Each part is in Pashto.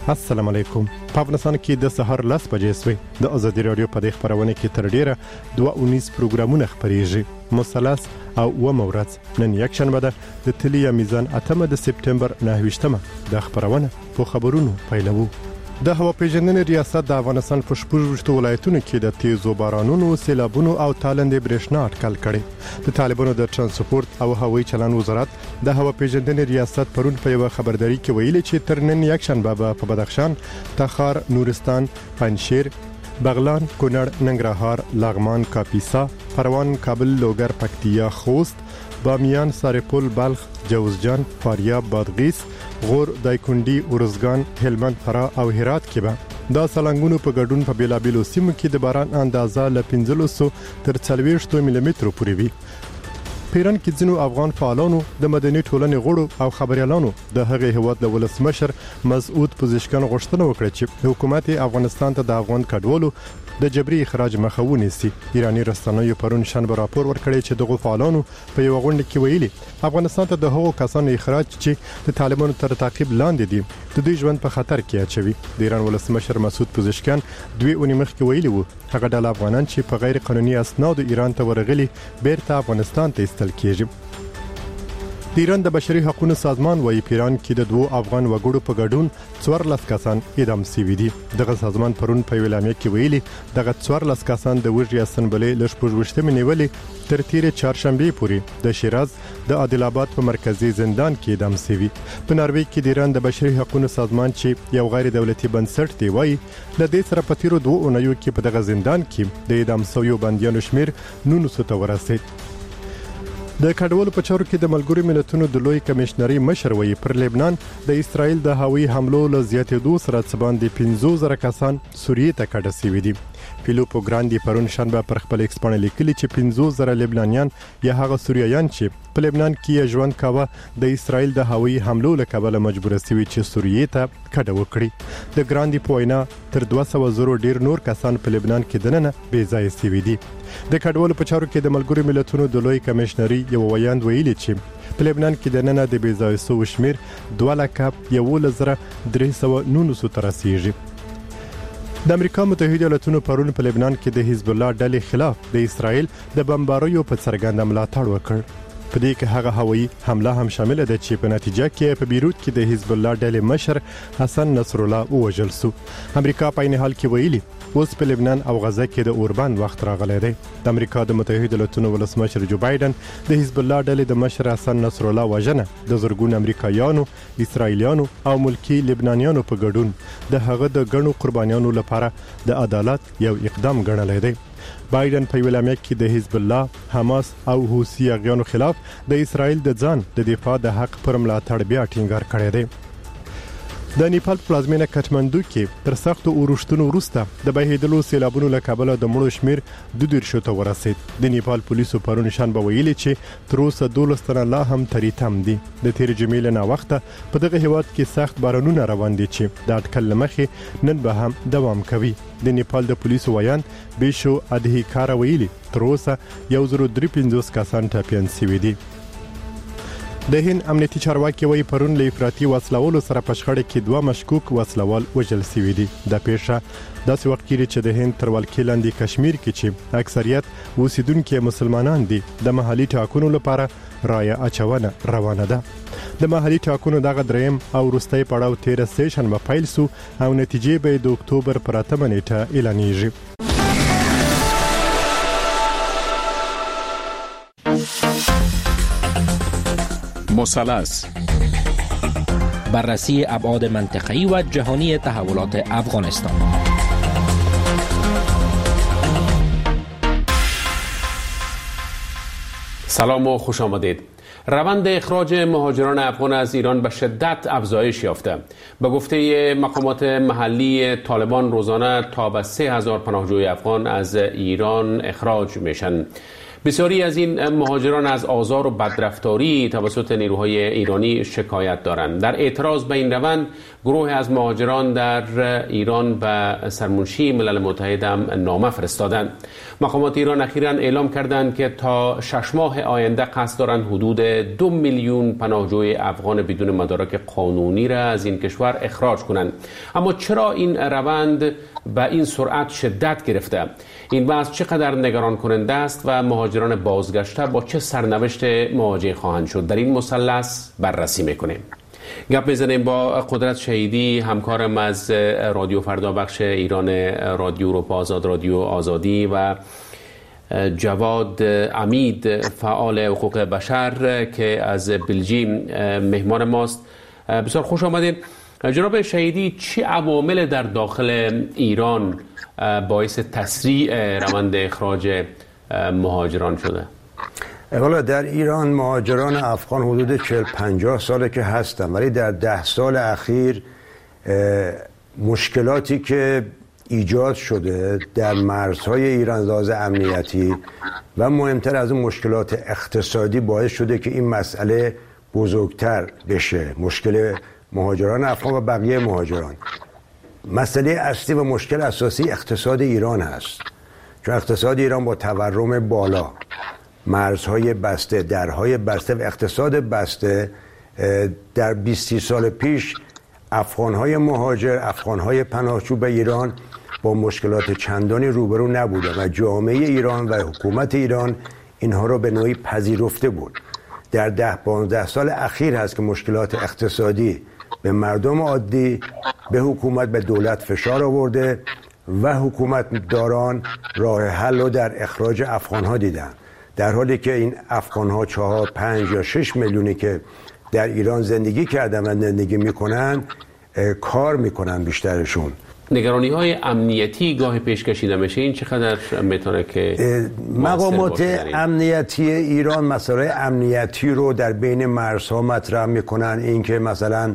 السلام علیکم. په افغانستان کې د سحر 10 بجې سوې د ازادي رادیو په دې خبرونه کې تر ډیره 2 پروګرامونه خبريږي. مثلث او ورځ نن یک شنبه ده د تلیا میزان 8 سپتمبر 9 د خبرونه په خبرونو پیلوو. د هوا پیژندنې ریاست د افغانستان په 14 ولایتونو کې د تیزو بارانونو، سیلابونو او تالندې برېښنا اټکل کړي. د طالبانو د ترانسپورت او هوایي چلند وزارت د هوا پیژندنې ریاست پرون په یو خبرداري کې ویلي چې تر نن یک شنبه په بدخشان، تخار، نورستان، پنجشیر، بغلان، کونړ، ننګرهار، لغمان، کاپیسا، پروان، کابل، لوګر، پکتیا، خوست، بامیان، سرپل، بلخ، جوزجان، فاریاب، بادغیس، غور، دایکنډي، ارزګان، هلمند، فراه او هرات کې به دا سلنګونو په ګډون په بیلابیلو سیمو کې د باران اندازه ل 1500 تر 40 ملي متر پورې وي. پیران کې ځینو افغان فعالانو د مدني ټولنې غړو او خبريالانو د هغې هیواد د ولسمشر مسعود پزشکان غوښتنه وکړه چې حکومت افغانستان ته د افغان کډوالو د جبري اخراج مخه ونیسي. ایرانی رسنیو پرون شنبه راپور ورکړی چې دغه فعالانو په یو غونډه کې ویلي افغانستان ته د هغو کسانو اخراج چې د طالبانو تر تعقیب لاندې دي د دوی ژوند په خطر کې اچوي. د ایران ولسمشر مسعود پزشکان 2 اونۍ مخکې ویلي وو هغه ډول افغانان چې په غیر قانوني اسناد ایران ته ورغلي بیرته افغانستان ته استل کیږي. د ایران د بشري حقوقو سازمان وايي پیران کې د 2 افغان وګړو په ګډون 14 کسان اعدام شوي دي. دغه سازمان پرون په ویلامه کې ویلي دغه 14 کسان د وژې اسنبلې ل 14 نیولې تر تیرې چهارشنبه پورې د شیراز د عادل آباد په مرکزی زندان کې اعدام شوي. په ناروې کې د ایران د بشري حقوقو سازمان چې یو غیر دولتي بنسټ دی وايي ل دې سره په تیرو 2 اونیو کې په دغه زندان کې د اعدام شویو بندیانو شمیر 900 ته ورسید. د کډوالو په چارو کې د ملګرو ملتونو د لوی کمشنري مشر وایي پر لبنان د اسرائیل د هوایي حملو له زیاتېدو سره څه باندې 15000 کسان سوریې ته کډه شوي دي. فیلیپو ګراندي پرون شنبه پر خپل ایکس باندې لیکلي چې 15000 لبنانیان یا هغه سوریایان چې په لبنان کې ژوند کاوه د اسرائیل د هوایي حملو له کبله مجبور شوي چې سوریې ته کډه وکړي. د ګراندي په وینا تر 200 ډیر نور کسان په لبنان کې دننه بې ځای شوي دي. د کډوالو په چارو کې د ملګرو ملتونو د لوی کمشنري یو ویاند ویلي چې په لبنان کې دننه د بې ځای شوو شمیر 2,11,319 ته رسیږي. د امریکا متحده ایالاتونو پرون په لبنان کې د حزب الله ډلې خلاف د اسرائیل د بمباریو په څرګنده ملاتړ وکړ. په دې کې هغه هوایي حمله هم شامل ده چې په نتیجه کې په بیروت کې د حزب الله ډلې مشر حسن نصر الله ووژل شو. امریکا په عین حال کې ویلي اوس په لبنان او غزه کې د اوربند وخت راغلی دی. د امریکا د متحده ایالاتونو ولسمشر جو بایدن د حزب الله ډلې د مشر حسن نصر الله وژنه د زرګون امریکایانو، اسرایلیانو او ملکی لبنانیانو په ګډون د هغه د ګڼو قربانیانو لپاره د عدالت یو اقدام ګڼلی دی. بایدن په ویلامه کې د حزب الله، حماس او حوثي اغیانو خلاف د اسرائیل د ځان د دفاع د حق پر ملاتړ بیا ټینګار کړی دی. د نیپال پلازمینه کټمندو کې تر سختو اورښتونو وروسته د بهیدلو سیلابونو له کبله د مړو شمیر 22 ته ورسید. د نیپال پولیسو پرون شنبه ویلي چې تر اوسه 12 تنه لا هم تریتم دي. د تیر جمعې له وخته په دغه هیواد کې سخت بارانونه روان دي چې د اټکل مخې نن به هم دوام کوي. د نیپال د پولیسو ویان بیشو ادهیکار ویلي تر اوسه 153 کسان ټپیان شوي دي. د هند امنیتي چارواکي وایي پرون له افراطي وسلوالو سره په شخړه کې 2 مشکوک وسلوال وژل شوي دي. د پیښه داسې وخت کې چې د هند تر ولکې لاندې کشمیر کې چې اکثریت اوسیدونکو مسلمانان دي د محلي ټاکنو لپاره رایه اچونه روانه ده. د محلي ټاکنو دغه دریم او وروستي پړاو 13 سیشن پیل سو او نتیجې به د اکتوبر پر 8 نیټه اعلانېږي. مثلث بررسی ابعاد منطقه‌ای و جهانی تحولات افغانستان. سلام و خوش آمدید. روند اخراج مهاجران افغان از ایران به شدت افزایش یافته. به گفته مقامات محلی طالبان روزانه تا به 3000 پناهجوی افغان از ایران اخراج میشن. بسیاری از این مهاجران از آزار و بدرفتاری توسط نیروهای ایرانی شکایت دارند. در اعتراض به این روند گروه از مهاجران در ایران به سرمنشی ملل متحد هم نامه فرستادند. مقامات ایران اخیراً اعلام کردند که تا 6 ماه آینده قصد دارند حدود 2 میلیون پناهجوی افغان بدون مدارک قانونی را از این کشور اخراج کنند. اما چرا این روند به این سرعت شدت گرفته؟ این بحث چقدر نگران کننده است و مهاجران بازگشته با چه سرنوشت مواجه خواهند شد؟ در این مثلث بررسی میکنیم. گپ میزنیم با قدرت شهیدی، همکارم از رادیو فردا بخش ایران، رادیو اروپا آزاد، رادیو آزادی، و جواد امید، فعال حقوق بشر که از بلژیم مهمان ماست. بسیار خوش آمدین. جناب شهیدی، چه عوامل در داخل ایران باعث تسریع روند اخراج مهاجران شده؟ والا در ایران مهاجران افغان حدود 40-50 ساله که هستن، ولی در 10 سال اخیر مشکلاتی که ایجاد شده در مرزهای ایران لحاظ امنیتی و مهمتر از اون مشکلات اقتصادی باعث شده که این مسئله بزرگتر بشه. مشکل مهاجران افغان و بقیه مهاجران، مسئله اصلی و مشکل اساسی اقتصاد ایران هست، چون اقتصاد ایران با تورم بالا، مرزهای بسته، درهای بسته و اقتصاد بسته، در 20 سال پیش افغانهای مهاجر، افغانهای پناهجو به ایران با مشکلات چندانی روبرو نبودند و جامعه ایران و حکومت ایران اینها رو به نوعی پذیرفته بود. در 10-15 سال اخیر هست که مشکلات اقتصادی به مردم عادی، به حکومت، به دولت فشار آورده و حکومت داران راه حل رو در اخراج افغانها دیدن، در حالی که این افغانها 4, 5 یا 6 میلیونی که در ایران زندگی کردن و زندگی میکنن کار میکنن بیشترشون. نگرانی های امنیتی گاه پیش کشیده میشه، این چقدر میتونه که مقامات امنیتی ایران مسائل امنیتی رو در بین مرزها مطرح میکنن، این که مثلا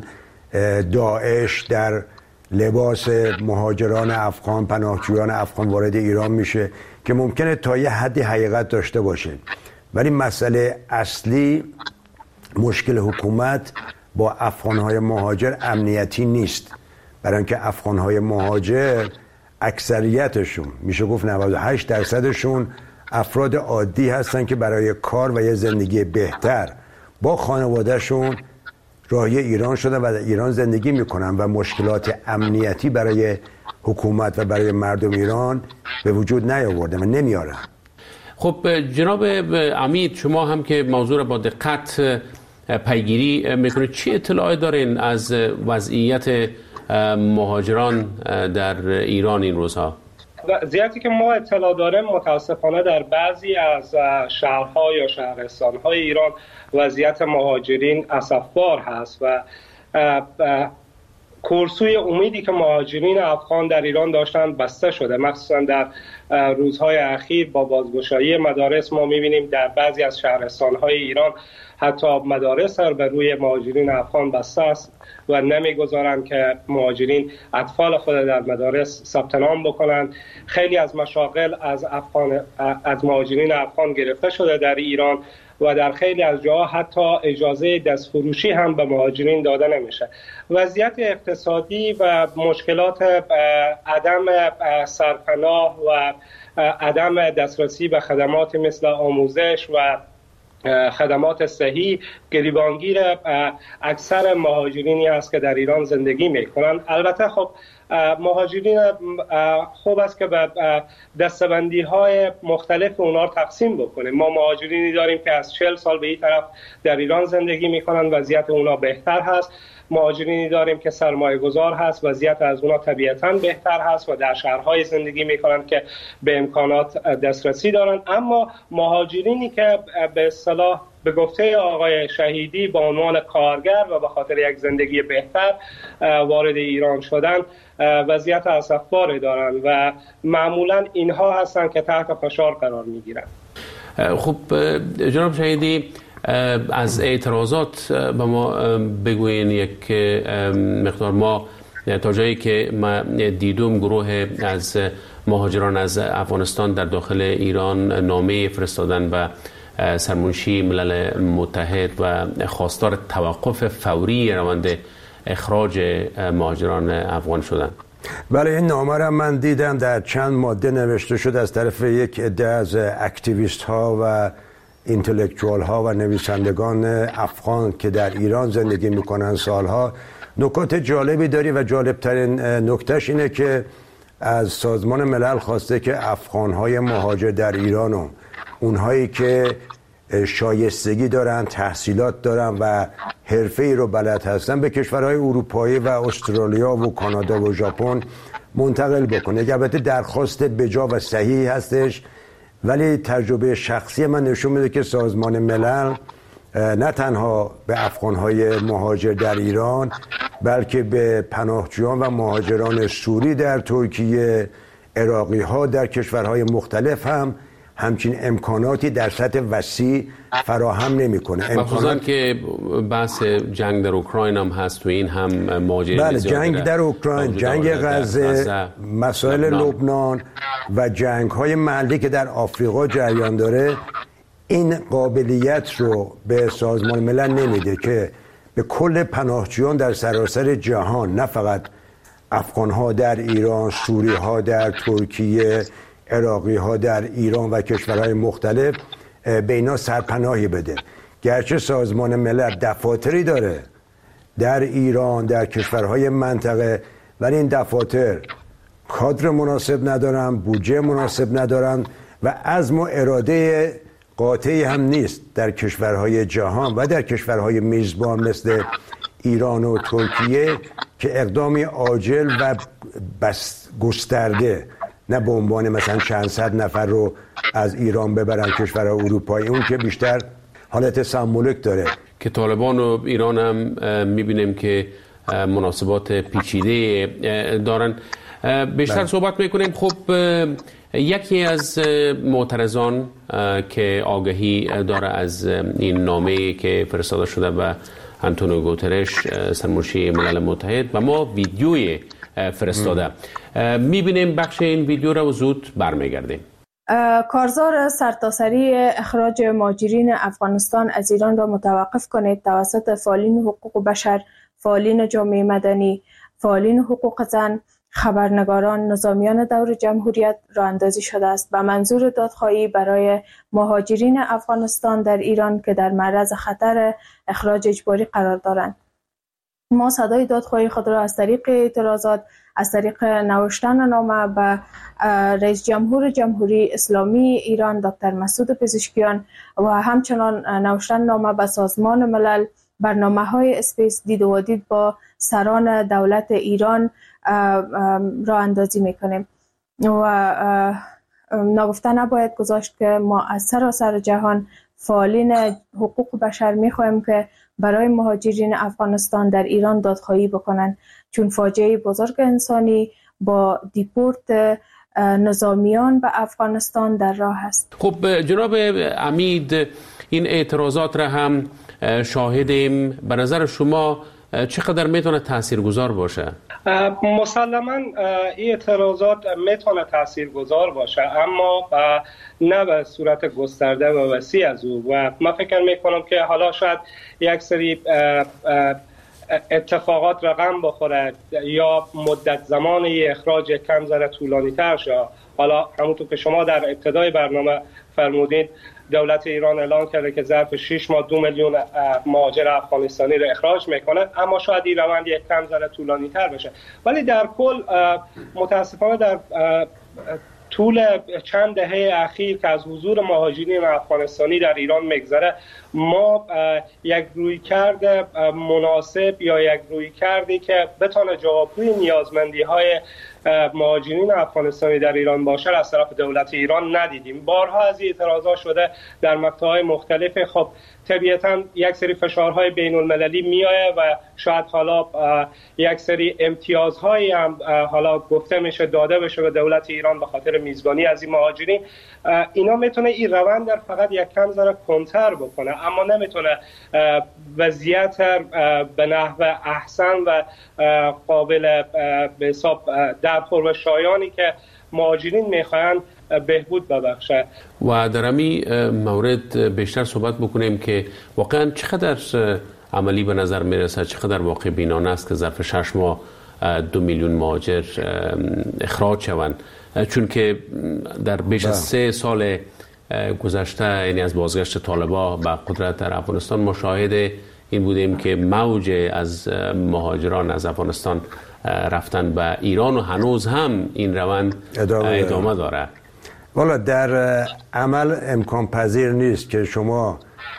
داعش در لباس مهاجران افغان، پناهجویان افغان وارد ایران میشه که ممکنه تا یه حدی حقیقت داشته باشه، ولی مسئله اصلی مشکل حکومت با افغانهای مهاجر امنیتی نیست، برای اینکه افغانهای مهاجر اکثریتشون میشه گفت 98% افراد عادی هستن که برای کار و یه زندگی بهتر با خانوادهشون راهی ایران شدن و در ایران زندگی میکنن و مشکلات امنیتی برای حکومت و برای مردم ایران به وجود نیاوردن و نمیارن. خب جناب امید، شما هم که موضوع را با دقت پیگیری میکنید، چه اطلاعی دارین از وضعیت مهاجران در ایران این روزها؟ وضعیتی که ما اطلاع داریم متاسفانه در بعضی از شهرها یا شهرستانهای ایران وضعیت مهاجرین اسفبار هست و کورسوی امیدی که مهاجرین افغان در ایران داشتن بسته شده. مخصوصا در روزهای اخیر با بازگشایی مدارس ما می‌بینیم در بعضی از شهرستان‌های ایران حتی مدارس بر روی مهاجرین افغان بسته است و نمیگذارند که مهاجرین اطفال خود در مدارس ثبت نام بکنند. خیلی از مشاغل از مهاجرین افغان گرفته شده در ایران و در خیلی از جاها حتی اجازه دستفروشی هم به مهاجرین داده نمیشه. وضعیت اقتصادی و مشکلات عدم سرپناه و عدم دسترسی به خدمات مثل آموزش و خدمات صحی گریبانگیر اکثر مهاجرینی است که در ایران زندگی میکنند. البته خب مهاجرین خوب است که به دستبندی های مختلف اونا تقسیم بکنیم. ما مهاجرینی داریم که از 40 سال به این طرف در ایران زندگی میکنند، وضعیت اونا بهتر هست. مهاجرینی داریم که سرمایه گذار هست، وضعیت از اونا طبیعتاً بهتر هست و در شهرهای زندگی میکنند که به امکانات دسترسی دارند. اما مهاجرینی که به اصطلاح به گفته آقای شهیدی با عنوان کارگر و به خاطر یک زندگی بهتر وارد ایران شدن وضعیت اسفباری دارند و معمولاً اینها هستند که تحت فشار قرار میگیرند. خب جناب شهیدی، از اعتراضات به ما بگوین یک مقدار. ما تا جایی که ما دیدم گروه از مهاجران از افغانستان در داخل ایران نامه فرستادن و سرمنشی ملل متحد و خواستار توقف فوری روند اخراج مهاجران افغان شدند. بله، این نامه را من دیدم، در چند ماده نوشته شد از طرف یک عده از اکتیویست ها و اینتלקچوال ها و نویسندگان افغان که در ایران زندگی میکنن سالها. نکات جالبی داری و جالبترین نکتهش اینه که از سازمان ملل خواسته که افغان های مهاجر در ایران و اونهایی که شایستگی دارن، تحصیلات دارن و حرفه‌ای رو بلد هستن به کشورهای اروپایی و استرالیا و کانادا و ژاپن منتقل بکنه. البته درخواست بجا و صحیح هستش، ولی تجربه شخصی من نشون میده که سازمان ملل نه تنها به افغانهای مهاجر در ایران بلکه به پناهجویان و مهاجران سوری در ترکیه، عراقی ها در کشورهای مختلف هم همچین امکاناتی در سطح وسیع فراهم نمیکنه. مخصوصا که بحث جنگ در اوکراین هم هست و این هم ماجرای بله، جنگ در اوکراین، جنگ غزه، مسائل لبنان و جنگ های محلی که در آفریقا جریان داره این قابلیت رو به سازمان ملل نمیده که به کل پناهجویان در سراسر جهان، نه فقط افغان ها در ایران، سوری ها در ترکیه، عراقی ها در ایران و کشورهای مختلف، به اینا سرپناهی بده. گرچه سازمان ملل دفاتری داره در ایران، در کشورهای منطقه، ولی این دفاتر کادر مناسب ندارن، بودجه مناسب ندارن و عزم و اراده قاطعی هم نیست در کشورهای جهان و در کشورهای میزبان مثل ایران و ترکیه که اقدامی عاجل و بس گسترده، نه به عنوان مثلا چند صد نفر رو از ایران ببرن کشورهای اروپایی، اون که بیشتر حالت سمبولیک داره. که طالبان و ایران هم میبینیم که مناسبات پیچیده دارن. بیشتر صحبت میکنیم. خب یکی از معترضان که آگاهی داره از این نامه‌ای که فرستاده شده به آنتونیو گوترش سرمنشی ملل متحد و ما ویدیوی فرستاده میبینیم. بخش این ویدیو را زود برمیگردیم. کارزار سرتاسری اخراج مهاجرین افغانستان از ایران را متوقف کنید توسط فعالین حقوق بشر، فعالین جامعه مدنی، فعالین حقوق زن، خبرنگاران، نظامیان دور جمهوریت راه اندازی شده است به منظور دادخواهی برای مهاجرین افغانستان در ایران که در معرض خطر اخراج اجباری قرار دارند. ما صدای دادخواهی خود را از طریق اعتراضات، از طریق نوشتن نامه به رئیس جمهور جمهوری اسلامی ایران دکتر مسعود پزشکیان و همچنان نوشتن نامه به سازمان ملل، برنامه‌های اسپیس دید و دید با سران دولت ایران راه اندازی میکنیم و نگفته نباید گذاشت که ما از سراسر جهان فعالین حقوق بشر میخواهیم که برای مهاجرین افغانستان در ایران دادخواهی بکنن، چون فاجعه بزرگ انسانی با دیپورت نظامیان به افغانستان در راه است. خب جناب عمید، این اعتراضات را هم شاهدیم. به نظر شما چقدر میتونه تاثیرگذار باشه؟ مسلماً این اعتراضات میتونه تاثیرگذار باشه، اما نه به صورت گسترده و وسیع از او. و من فکر میکنم که حالا شاید یک سری اتفاقات رقم بخوره یا مدت زمان اخراج کم ذره طولانی تر شه. حالا همونطور که شما در ابتدای برنامه فرمودید، دولت ایران اعلام کرده که ظرف 6 ماه 2 میلیون مهاجر افغانستانی رو اخراج میکنه، اما شاید این روند یک کم ذره طولانی تر بشه. ولی در کل متاسفانه در طول چند دهه اخیر که از حضور مهاجرین افغانستانی در ایران میگذره، ما یک رویکرد مناسب یا یک رویکردی که بتونه جوابگوی نیازمندی‌های مهاجرین افغانستانی در ایران باشه از طرف دولت ایران ندیدیم. بارها از این اعتراضات شده در مقطع‌های مختلف. خب طبیعتاً یک سری فشارهای بین المللی میآید و شاید حالا یک سری امتیازهایی هم حالا گفته میشه داده بشه به دولت ایران به خاطر میزبانی از این مهاجرین. اینا میتونه این روند در فقط یک کم ذره کنتر بکنه، اما نمیتونه وضعیت به نحو احسن و قابل به حساب درخور و شایانی که مهاجرین میخواین بهبود ببخشه. و در همین مورد بیشتر صحبت بکنیم که واقعا چقدر عملی به نظر میرسه، چقدر واقع بینانه است که ظرف 6 ماه 2 میلیون مهاجر اخراج شوند، چون که در بیش از 3 سال گذشته، یعنی از بازگشت طالبان به قدرت در افغانستان، ما شاهد این بودیم که موج از مهاجران از افغانستان رفتن به ایران و هنوز هم این روند ادامه داره. والا در عمل امکان پذیر نیست که شما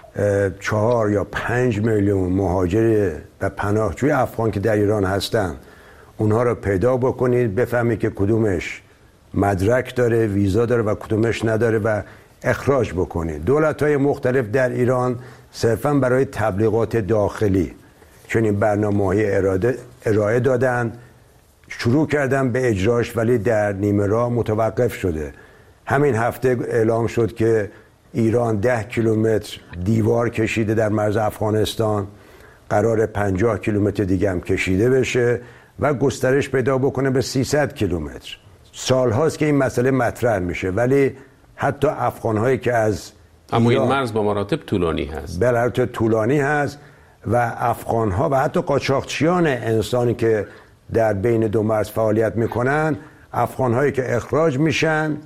4 یا 5 میلیون مهاجر و پناهجوی افغان که در ایران هستن اونها رو پیدا بکنید، بفهمید که کدومش مدرک داره، ویزا داره و کدومش نداره و اخراج بکنید. دولت‌های مختلف در ایران صرفاً برای تبلیغات داخلی چون این برنامه‌های ارائه دادن، شروع کردن به اجراش، ولی در نیمه راه متوقف شده. همین هفته اعلام شد که ایران 10 کیلومتر دیوار کشیده در مرز افغانستان، قرار 50 کیلومتر دیگه هم کشیده بشه و گسترش پیدا بکنه به 300 کیلومتر. سالهاست که این مسئله مطرح میشه، ولی حتی افغان‌هایی که از اما این مرز با مراتب طولانی هست. بله طولانی هست و افغان‌ها و حتی قاچاقچیان انسانی که در بین دو مرز فعالیت میکنن، افغان‌هایی که اخراج میشن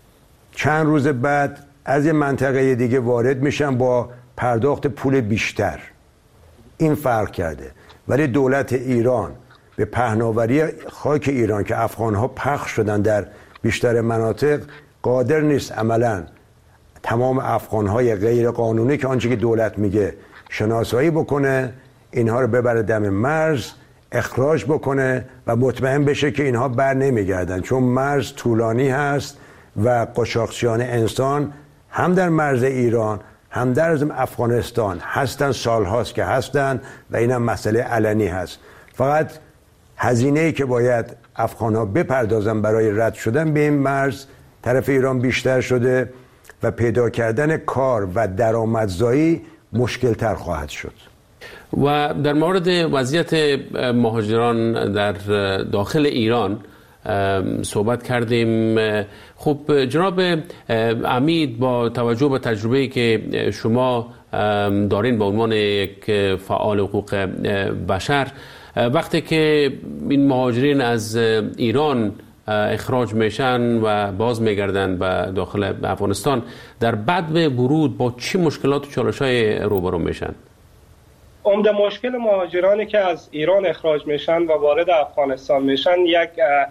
چند روز بعد از این منطقه دیگه وارد میشن با پرداخت پول بیشتر. این فرق کرده. ولی دولت ایران به پهناوری خاک ایران که افغان‌ها پخش شدن در بیشتر مناطق قادر نیست عملاً تمام افغان‌های غیر قانونی که آنچه که دولت میگه شناسایی بکنه، اینها رو ببره دم مرز، اخراج بکنه و مطمئن بشه که اینها بر نمیگردن، چون مرز طولانی هست و قاچاقچیان انسان هم در مرز ایران هم در افغانستان هستن، سالهاست که هستن و اینم مسئله علنی هست. فقط هزینه‌ای که باید افغان‌ها بپردازن برای رد شدن به این مرز طرف ایران بیشتر شده و پیدا کردن کار و درآمدزایی مشکل‌تر خواهد شد. و در مورد وضعیت مهاجران در داخل ایران صحبت کردیم. خب جناب عمید، با توجه به تجربه‌ای که شما دارین به عنوان یک فعال حقوق بشر، وقتی که این مهاجرین از ایران اخراج میشن و باز میگردن به داخل افغانستان، در بعد به ورود با چه مشکلات و چالش‌های روبرو میشن؟ عمده مشکل مهاجرانی که از ایران اخراج میشن و وارد افغانستان میشن یک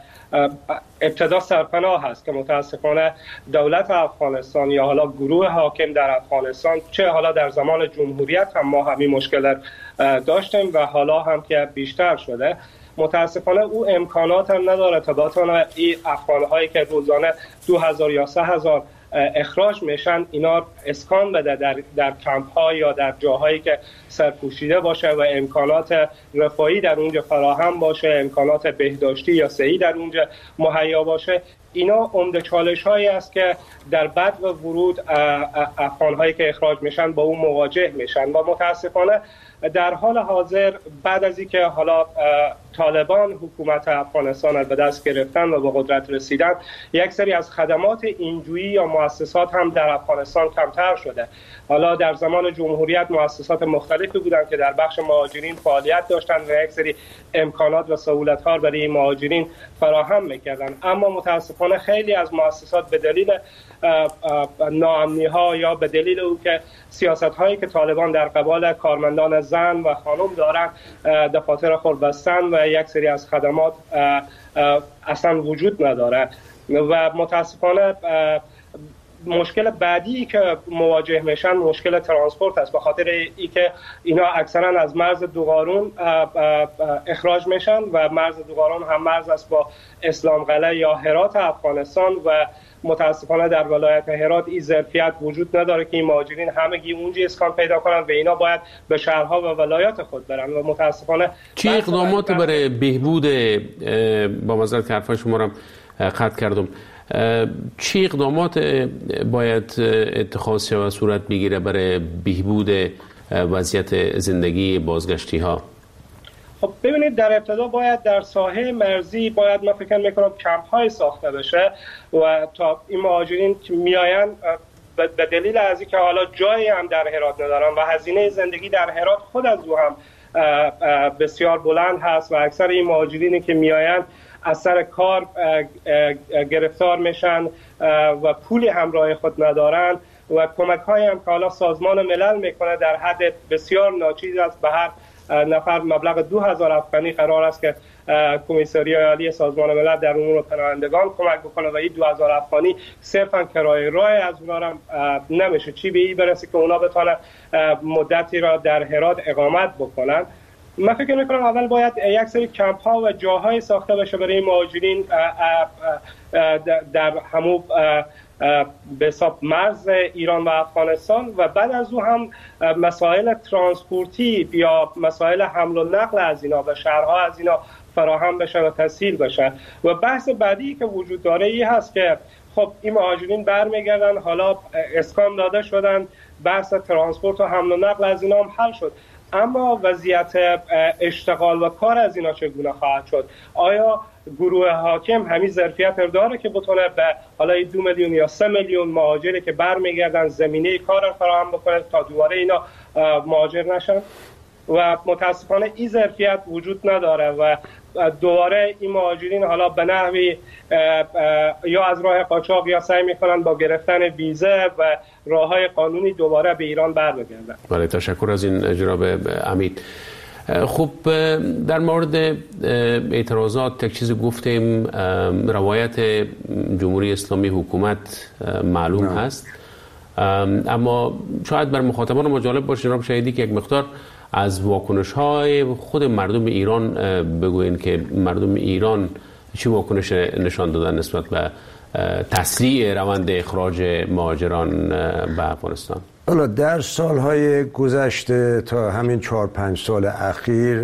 ابتدا سرپناه هست که متاسفانه دولت افغانستان یا حالا گروه حاکم در افغانستان، چه حالا در زمان جمهوریت هم ما همین مشکل داشتیم و حالا هم که بیشتر شده، متاسفانه او امکانات هم نداره تا بتونه این افغان‌هایی که روزانه 2000 یا 3000 اخراج میشن اینا اسکان بده در کمپ‌ها یا در جاهایی که سرپوشیده باشه و امکانات رفاهی در اونجا فراهم باشه، امکانات بهداشتی یا صحی در اونجا مهیا باشه. اینا عمده چالش‌هایی است که در بعد و ورود افغان‌هایی که اخراج میشن با اون مواجه میشن و متاسفانه در حال حاضر بعد از اینکه حالا طالبان حکومت افغانستان را به دست گرفتن و به قدرت رسیدن، یک سری از خدمات اینجویی یا مؤسسات هم در افغانستان کمتر شده. حالا در زمان جمهوریت مؤسسات مختلفی بودند که در بخش مهاجرین فعالیت داشتند و یک سری امکانات و سهولت‌ها برای این مهاجرین فراهم می‌کردند، اما متاسفانه خیلی از مؤسسات به دلیل ناامنی‌ها یا به دلیل او که سیاست‌هایی که طالبان در قبال کارمندان زن و خانم دارند، دفاتر خود بستن و یک سری از خدمات اصلا وجود نداره و متاسفانه مشکل بعدی که مواجه میشن مشکل ترانسپورت است، به خاطر اینکه اینا اکثرا از مرز دوغارون اخراج میشن و مرز دوغارون هم مرز است با اسلام قلعه یا هرات افغانستان و متاسفانه در ولایت هرات این ظرفیت وجود نداره که این مهاجرین همگی اونجا اسکان پیدا کنن و اینا باید به شهرها و ولایات خود برن و متاسفانه چه اقدامات برای بهبود با معذرت که حرفای شما رو قطع کردم، چه اقدامات باید اتخاذ شود و صورت بگیره برای بهبود وضعیت زندگی بازگشتی ها؟ خب ببینید، در ابتدا باید در ساحه مرزی باید من فکر میکنم کمپ های ساخته بشه و تا این مهاجرین که میاین به دلیل از اینکه حالا جایی هم در هرات ندارن و هزینه زندگی در هرات خود از او هم بسیار بلند هست و اکثر این مهاجرینی که میاین از سر کار گرفتار میشن و پولی همراه خود ندارن و کمک هایی هم که حالا سازمان ملل میکنه در حد بسیار ناچیز است. به هر نفر مبلغ 2000 افغانی قرار است که کمیسریای عالی سازمان ملل در امور پناهندگان کمک بکنه و این 2000 افغانی صرفا کرایه راه از اونا هم نمیشه، چی به این برسه که اونا بتونن مدتی را در هرات اقامت بکنن. من فکر میکنم اول باید یک سری کمپ ها و جاهای ساخته بشه برای مهاجرین در همون به حساب مرز ایران و افغانستان و بعد از او هم مسائل ترانسپورتی یا مسائل حمل و نقل از اینا و شهرها از اینا فراهم بشه و تسهیل بشه. و بحث بعدی که وجود داره این هست که خب این مهاجرین برمیگردن، حالا اسکان داده شدن، بحث ترانسپورت و حمل و نقل از اینا هم حل شد، اما وضعیت اشتغال و کار از اینا چگونه خواهد شد؟ آیا گروه حاکم همین ظرفیت داره که بتونه به حالا 2 میلیون یا 3 میلیون مهاجری که برمیگردن زمینه کار فراهم بکنه تا دوباره اینا مهاجر نشن؟ و متاسفانه این ظرفیت وجود نداره و دوباره این مهاجرین حالا به نحوی یا از راه قاچاق یا سعی میکنن با گرفتن ویزه و راههای قانونی دوباره به ایران برگردن. بله، تشکر از این جناب امید. خب در مورد اعتراضات یک چیزی گفتیم، روایت جمهوری اسلامی حکومت معلوم هست، اما شاید بر مخاطبان ما جالب باشه جناب شهیدی که یک مقدار از واکنش‌های خود مردم ایران بگوین که مردم ایران چه واکنش نشان دادن نسبت به تسریع روند اخراج مهاجران به افغانستان. حالا در سالهای گذشته تا همین 4-5 سال اخیر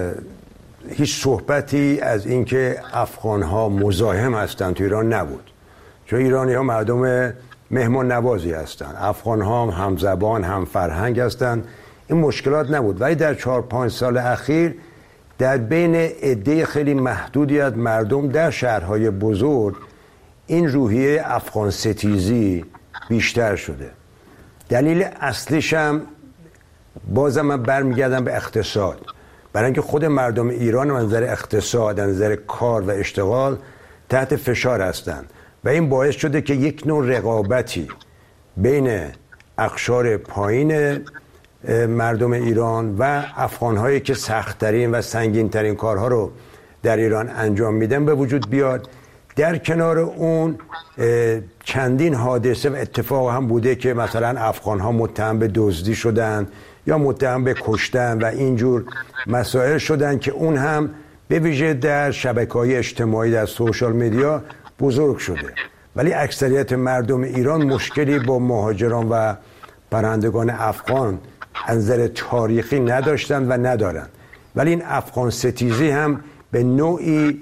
هیچ صحبتی از اینکه افغان‌ها مزاحم هستند تو ایران نبود، چون ایرانی‌ها مردم مهمان نوازی هستند، افغان‌ها هم زبان هم فرهنگ هستند، این مشکلات نبود. ولی در 4-5 سال اخیر در بین عده خیلی محدودی از مردم در شهرهای بزرگ این روحیه افغان ستیزی بیشتر شده. دلیل اصلیش هم بازم من برمیگردم به اقتصاد، برای اینکه خود مردم ایران از نظر اقتصاد، از نظر کار و اشتغال تحت فشار هستند و این باعث شده که یک نوع رقابتی بین اقشار پایین مردم ایران و افغان‌هایی که سخت‌ترین و سنگین‌ترین کارها رو در ایران انجام میدن به وجود بیاد. در کنار اون چندین حادثه و اتفاق هم بوده که مثلا افغان‌ها متهم به دزدی شدن یا متهم به کشتن و اینجور مسائل شدن که اون هم به ویژه در شبکه‌های اجتماعی در سوشال مدیا بزرگ شده. ولی اکثریت مردم ایران مشکلی با مهاجران و پناهندگان افغان از نظر تاریخی نداشتن و ندارن، ولی این افغان ستیزی هم به نوعی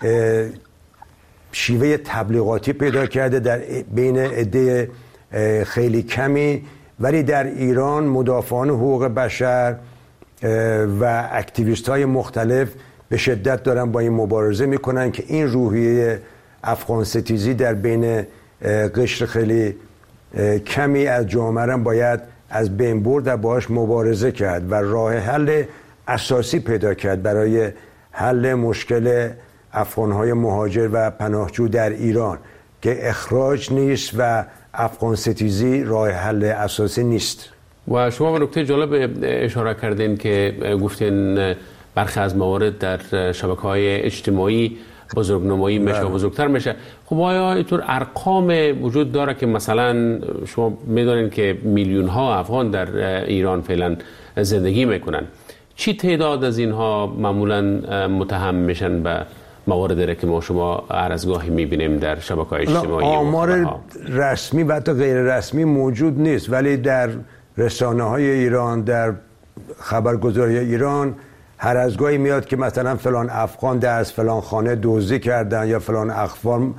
شیوه تبلیغاتی پیدا کرده در بین عده خیلی کمی، ولی در ایران مدافعان حقوق بشر و اکتیویست های مختلف به شدت دارن با این مبارزه میکنن که این روحیه افغان ستیزی در بین قشر خیلی کمی از جامعه باید از بین برد و باهاش مبارزه کرد و راه حل اساسی پیدا کرد برای حل مشکل افغان‌های مهاجر و پناهجو در ایران که اخراج نیست و افغان ستیزی راه حل اساسی نیست. و شما به نکته جالب اشاره کردین که گفتین برخی از موارد در شبکه‌های اجتماعی بزرگنمایی میشه و بزرگتر میشه. خب آیا اینطور ارقام وجود داره که مثلا شما میدونین که میلیون ها افغان در ایران فعلا زندگی میکنن، چی تعداد از اینها معمولا متهم میشن به مواردی که ما شما هر از گاهی میبینیم در شبکه‌های اجتماعی؟ آمار رسمی و حتی غیر رسمی موجود نیست، ولی در رسانه‌های ایران، در خبرگزاری ایران هر از گاهی میاد که مثلا فلان افغان در از فلان خانه دزدی کردن یا فلان افغان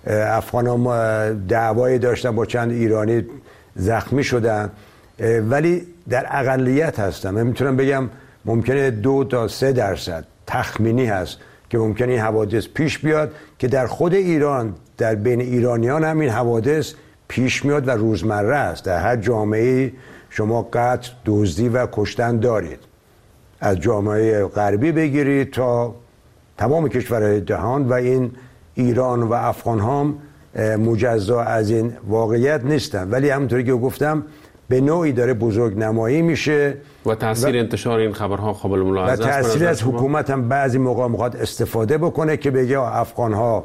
افغان ها دعوایی داشتن با چند ایرانی زخمی شدن، ولی در اقلیت هستن. من میتونم بگم ممکنه 2 تا 3% تخمینی هست که ممکنه این حوادث پیش بیاد، که در خود ایران در بین ایرانیان هم این حوادث پیش میاد و روزمره است. در هر جامعه شما قتل، دزدی و کشتن دارید، از جامعه غربی بگیرید تا تمام کشورهای جهان، و این ایران و افغان هم مجزا از این واقعیت نیستن. ولی همونطوری که گفتم به نوعی داره بزرگ نمایی میشه و تاثیر انتشار این خبرها قابل ملاحظه است. و تاثیر از حکومت هم بعضی موقع میخواد استفاده بکنه که بگه افغان ها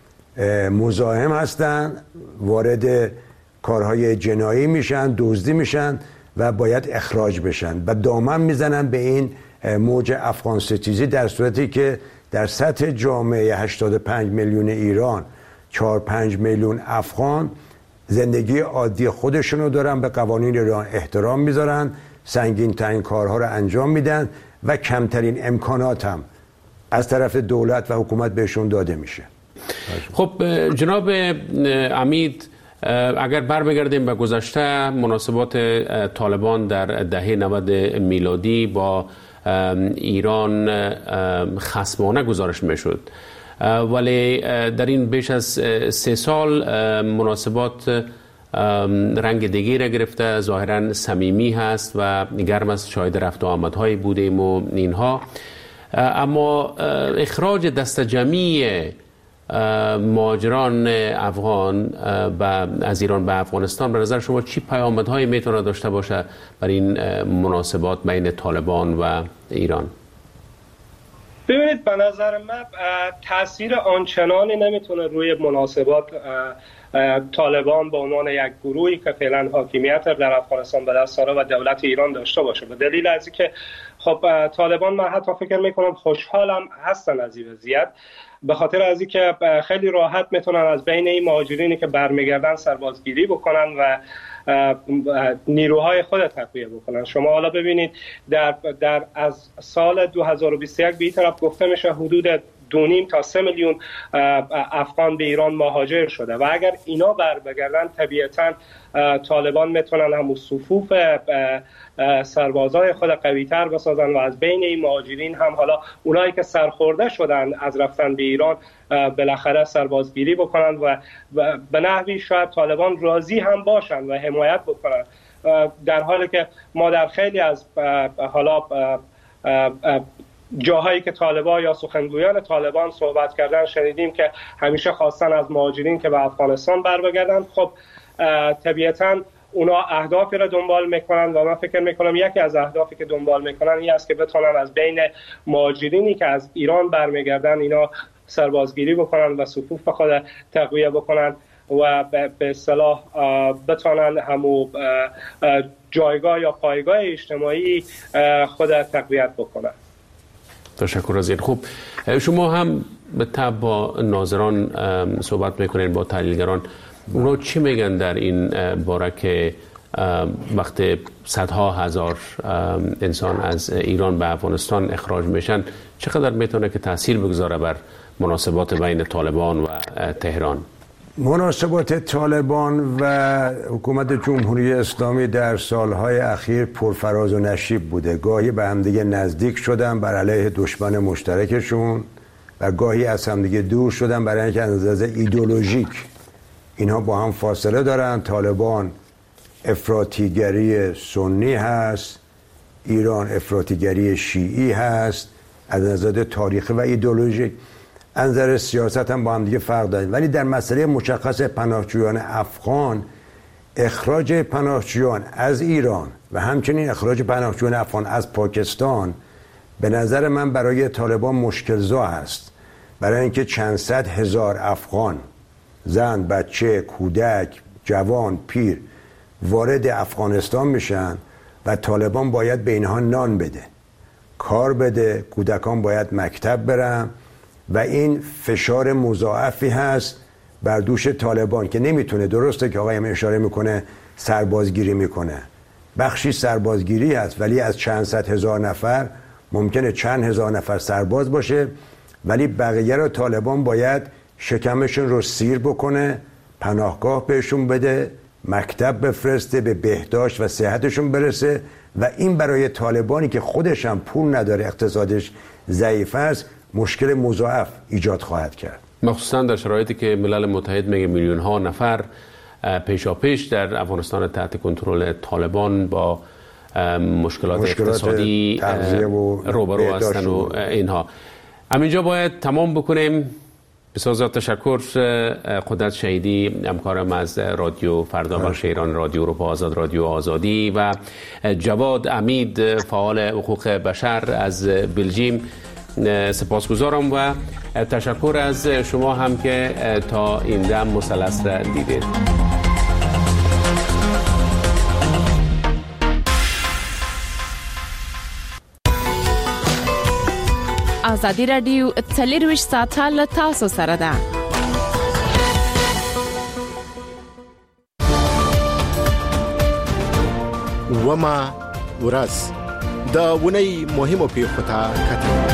مزاحم هستن، وارد کارهای جنایی میشن، دزدی میشن و باید اخراج بشن و دامن میزنن به این موج افغان ستیزی، در صورتی که در سطح جامعه 85 میلیون ایران 4-5 میلیون افغان زندگی عادی خودشونو دارن، به قوانین ایران احترام میذارن، سنگین ترین کارها رو انجام میدن و کمترین امکانات هم از طرف دولت و حکومت بهشون داده میشه. خب جناب عمید، اگر برمیگردیم به گذشته، مناسبات طالبان در دهه 90 میلادی با ایران خصمانه گزارش میشد، ولی در این بیش از 3 سال مناسبات رنگ دیگری را گرفته، ظاهرا صمیمی هست و گرم از شاهد رفت و آمدهایی بودیم و اینها. اما اخراج دست جمعی مهاجران افغان از ایران به افغانستان به نظر شما چی پیامدهایی میتونه داشته باشه برای این مناسبات بین طالبان و ایران؟ ببینید، به نظر من تاثیر آنچنانی نمیتونه روی مناسبات طالبان به عنوان یک گروهی که فعلا حاکمیت در افغانستان به دست داره و دولت ایران داشته باشه، به دلیل از اینکه خب طالبان من حتی فکر میکنم خوشحالم هستن از این وضعیت، به خاطر از اینکه خیلی راحت میتونن از بین این مهاجرینی که برمیگردن سربازگیری بکنن و نیروهای خود تقویه بکنن. شما حالا ببینید در از سال 2021 به این طرف گفته میشه حدود 2.5 تا 3 میلیون افغان به ایران مهاجر شده و اگر اینا برگردن طبیعتاً طالبان میتونن همون صفوف سربازای خود قوی‌تر بسازن و از بین این مهاجرین هم حالا اونایی که سرخورده شدن از رفتن به ایران بالاخره سربازگیری بکنن و به نحوی شاید طالبان راضی هم باشن و حمایت بکنن، در حالی که ما در خیلی از حالا جاهایی که طالبان یا سخنگویان طالبان صحبت کردن شنیدیم که همیشه خواستن از مهاجرین که به افغانستان برگردن. خب طبیعتاً اونا اهدافی را دنبال میکنن و من فکر میکنم یکی از اهدافی که دنبال میکنن این است که بتونن از بین مهاجرینی که از ایران برمیگردن اینا سربازگیری بکنن و صفوف خود تقویه بکنن و به اصطلاح بتونن همو جایگاه یا پایگاه اجتماعی خود تقویت بکنن. تشکر از این. خوب، شما هم به تبع با ناظران صحبت میکنین، با تحلیلگران، اونا چی میگن در این باره که وقت صدها هزار انسان از ایران به افغانستان اخراج میشن چقدر میتونه که تاثیر بگذاره بر مناسبات بین طالبان و تهران؟ مناسبات طالبان و حکومت جمهوری اسلامی در سالهای اخیر پرفراز و نشیب بوده. گاهی به همدیگه نزدیک شدن بر علیه دشمن مشترکشون و گاهی از همدیگه دور شدن برای اینکه از نظر ایدئولوژیک اینها با هم فاصله دارن. طالبان افراطیگری سنی هست، ایران افراطیگری شیعی هست، از نظر تاریخی و ایدئولوژیک. از نظر سیاست هم با هم دیگه فرق دارن، ولی در مسئله مشخص پناهجویان افغان، اخراج پناهجویان از ایران و همچنین اخراج پناهجویان افغان از پاکستان به نظر من برای طالبان مشکل‌زا است، برای اینکه چند صد هزار افغان، زن، بچه، کودک، جوان، پیر وارد افغانستان میشن و طالبان باید به اینها نان بده، کار بده، کودکان باید مکتب برن و این فشار مضاعفی هست بر دوش طالبان که نمیتونه. درسته که آقایم اشاره میکنه سربازگیری میکنه، بخشی سربازگیری هست، ولی از چند صد هزار نفر ممکنه چند هزار نفر سرباز باشه، ولی بقیه رو طالبان باید شکمشون رو سیر بکنه، پناهگاه بهشون بده، مکتب بفرسته، به بهداشت و صحتشون برسه و این برای طالبانی که خودش هم پول نداره، اقتصادش ضعیف است، مشکل مضاعف ایجاد خواهد کرد. مخصوصا در شرایطی که ملل متحد میگه میلیون ها نفر پیشاپیش در افغانستان تحت کنترل طالبان با مشکلات اقتصادی روبرو هستن و اینها. همینجا باید تمام بکنیم. بسیار زیاد تشکر قدرت شهیدی، همکارم از رادیو فردا بخش ایران، رادیو اروپا آزاد، رادیو آزادی، و جواد امید فعال حقوق بشر از بلژیم. سپاسگزارم و تشکر از شما هم که تا این دم مثلث را دیدید. آزادی رادیو 24 ساعته له تاسو سره ده. وما ورځ د ونی مهمو پیښو ته کتل.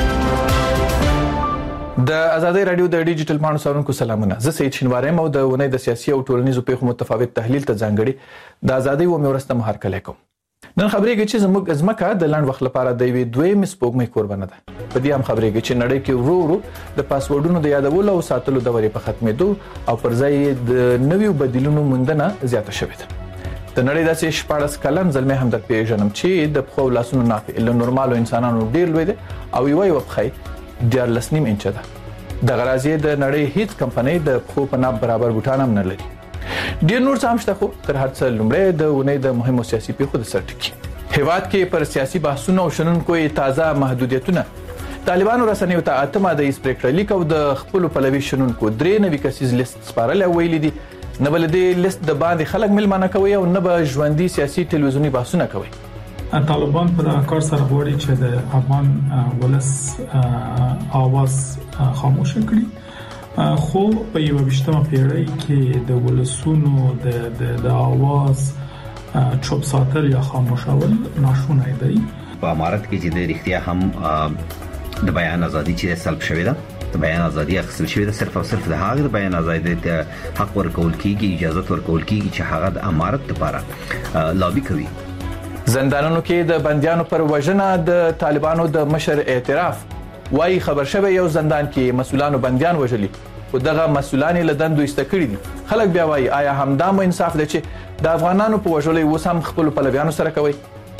د آزادی رادیو د ډیجیټل پاڼو سرونکو سلامونه. زه سید شینواری مو د ونی د سیاسي او ټولنیزو پیښو متفاوت تحلیل ته ځانګړي د آزادی و میورسته محرکه لیکم. نن خبرېږي چې زموږ ازمکه د لاند وخت لپاره د یوې دویمې سپوږمۍ کوربنه ده. په دې هم خبرېږي چې نړۍ کې ورو ورو د پاسورډونو د یادولو او ساتلو دورې په ختمېدو او پر ځای د نویو بدیلونو موندنه زیاته شوې ده. د نړۍ داسې 14 کلن زلمی هم در پیژنم چې د پخو لاسونو نافع له نورمالو انسانانو ډیر لوی دی او یو پخې 14.5 انچه ده. د غرازیه د نړۍ هیڅ کمپنۍ د پخو په ناب برابر بوټان هم نه لري. ډیر نور څه هم شته، خو تر هر څه لومړی د ونې د مهمو سیاسي پیښو د سرټکی. هیواد کې پر سیاسي بحثونو او شنونکو تازه محدودیتونه، طالبانو رسنیو ته 8 ماده یې پریکړه لیک او د خپل پلوي شنونکو 3 نوي کسیز لیست سپارل ویلي دي. نه بل دې لیست د باندې خلک ملمانه کوي او نه به ژوندۍ سیاسي ټلویزیونی بحثونه کوي. طالبان په دغه کار سره غواړي چې د افغان ولس اواز خاموش کړي، خو په 21مه پیړۍ کې د ولسونو د اواز چوپ ساتل یا خاموشول ناشونی دی. په امارت کې چې د اړتیا هم د بیان ازادي چې سلب شوې ده، د بیان ازادي اخیستل شوې ده، صرف او صرف د هغه د بیان ازادي ته حق ورکول کیږي، اجازه ورکول کیږي چې هغه د امارت لپاره لابي کوي. زندانونو کې د بنديانو پر وژنه د طالبانو د مشر اعتراف وايي خبر شوه یو زندان کې مسؤلانو بنديان وژلي او دغه مسؤلان له دندو استکړي دي. خلک بیا وايي آیا همدا مو انصاف دی چې د افغانانو په وژلې اوس هم خپل پلویانو سره کوي؟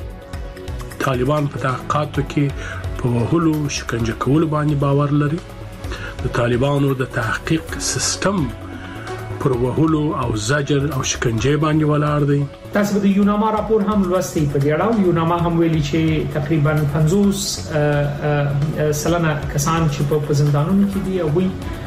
طالبان په تحقیقاتو کې په وهلو شکنجه کولو باندې باور لري. د طالبانو د تحقیق سیستم پر وهلو او زجر او شکنجه باندې ولاړ دی. تاسو د یوناما راپور هم لوستي په دې اړه. یوناما هم ویلي چې تقریبا 50 سلنه کسان چې په زندانونو کې دي او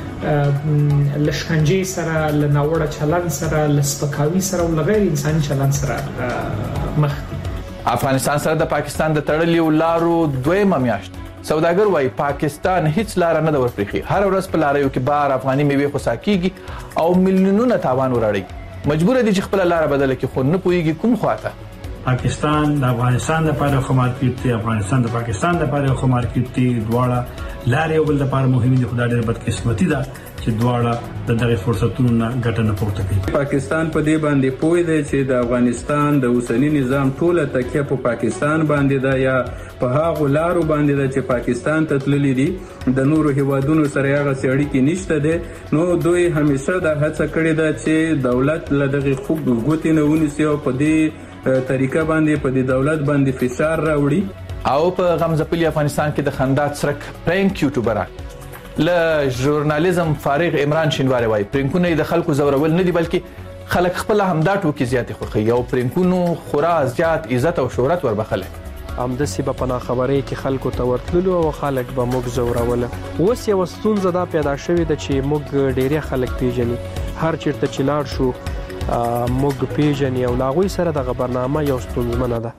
لشکنجه سره، لناوړه چلن سره، لسپکاوي سره او غیر انساني چلن سره مخ دي. افغانستان سره د پاکستان د تړلو لارو دویمه میاشت. سوداګر وايي پاکستان هیڅ لار نه ورپریخي. هر ورځ په لاریو کې بار افغاني میوه خوساکيږي او ملیونونه تاوان وراړي. مجبور دي چې خپل لار بدل کړي، خو نه پويږي کوم خواته. پاکستان د افغانستان لپاره خو مارکیټ دی، افغانستان د پاکستان لپاره خو مارکیټ دی. دواړه لارې ول لپاره مهمه دي. خدای دې بدقسمتي ده چې دواړه د دغه فرصتونو نه ګټه نه پورته کوي. پاکستان په دې باندې پوي دی چې د افغانستان د اوسنی نظام ټوله تکیه په پاکستان باندې ده یا په هغه لارو باندې ده چې پاکستان ته تللی دي. د نورو هیوادونو سره هغه سړی کې نشته ده. نو دوی همیشه د هڅه کړې ده چې دولت له دغه خوب غوتې نه ونیسي او په دې طریقه باندې په دې دولت باندې فشار راوړي. او په غمزپلی افغانستان کې د خندات سرک پرینک یوټیوبران له ژورنالیزم فارغ عمران شینواری وايي پرینکونه د خلکو زورول نه دي بلکې خلک خپل همدا ټوکی زیات خوخي او پرینکونو خورا زیات عزت او شهرت وربخله. همداسې به په خبرې کې خلکو ته ورتللو او خلک به موږ زورول. اوس یو ستونزه دا پیدا شوې ده چې موږ ډېری خلک پیژني، هر چیرته چې لاړ شو موږ پیژني او لاغوي سره دغه برنامه یو ستونزمنه ده.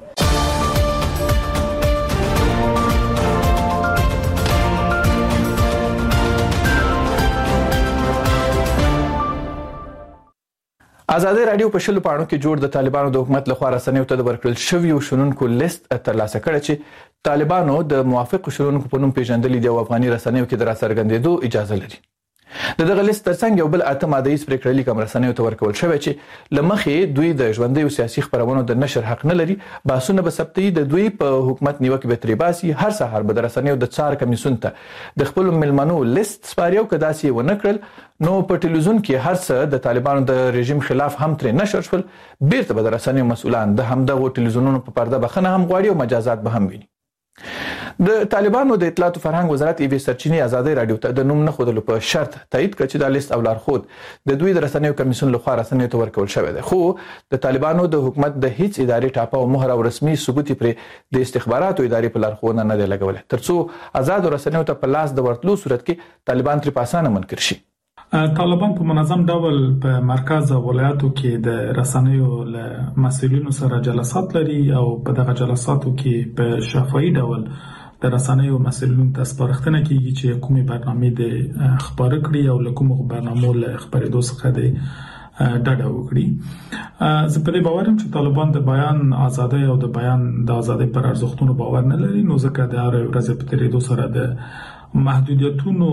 آزادی رادیو په شلو پاڼو کې جوړ د طالبانو د حکومت لخوا رسنیو ته د ورکړل شویو شنونکو لیست ترلاسه کړ چې طالبانو د موافق شنونکو په نوم پیژندل دي او افغاني رسنیو کې د راڅرګندېدو اجازه لري. د دغه لیست ترڅنګ یو بل اته مادهیز پریکړه لیک رسنیو ته ورکول شوی چې لمخې دوی د ژوندۍ او سیاسي خبرونو د نشر حق نه لري. باسونه به ثبتي د دوی په حکومت نیوکه به تری باسي. هر سهار به د رسنیو د څار کمیسیون ته د خپل ملمنو لیست سپاریو کداسي و نکړل نو په ټلویزیون کې هر څه د طالبانو د رژیم خلاف هم تر نشر شول. بیرته به د رسنیو مسؤلان د همدغه ټلویزیونونو په پرده بخنه هم غواړي او مجازات به هم ویني. د طالبانو د اطلاعات او فرهنګ وزارت ایوي سرچینی آزادۍ رادیو ته د نوم نه خودلو په شرط تایید کړ چې د لیست او لارښود د دوی د رسنیو کمیسیون لخوا رسنیو ته ورکول شوی دی. خو د طالبانو د حکومت د هیڅ ادارې ټاپه او مهر او رسمي ثبوت پرې د استخباراتو ادارې په لارښوونه نه دی لګولې ترڅو آزاد رسنیو ته په لاس د ورتلو صورت کې طالبان تر پاسانه منکر شي. طالبان په منظم ډول په مرکز او ولایاتو کې د رسنیو له مسؤلینو سره جلسات لري او په دغه جلساتو کې په شفاهي ډول د رسنیو مسؤلینو ته سپارښتنه کیږي چې کومې برنامې د خبرې کړي او له کومو برنامو له خبرېدو څخه د ډډه وکړي. زه په دې باور یم چې طالبان د بیان ازادۍ او د بیان د ازادۍ پر ارزښتونو باور نه لري، نو ځکه د هر ورځې په تیریدو سره د محدودیتونو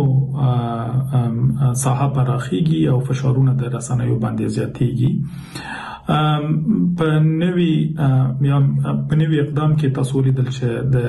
ساحه پراخیږي او فشارونه د رسنیو باندې زیاتېږي. په نوي اقدام کې تاسو لیدل چې د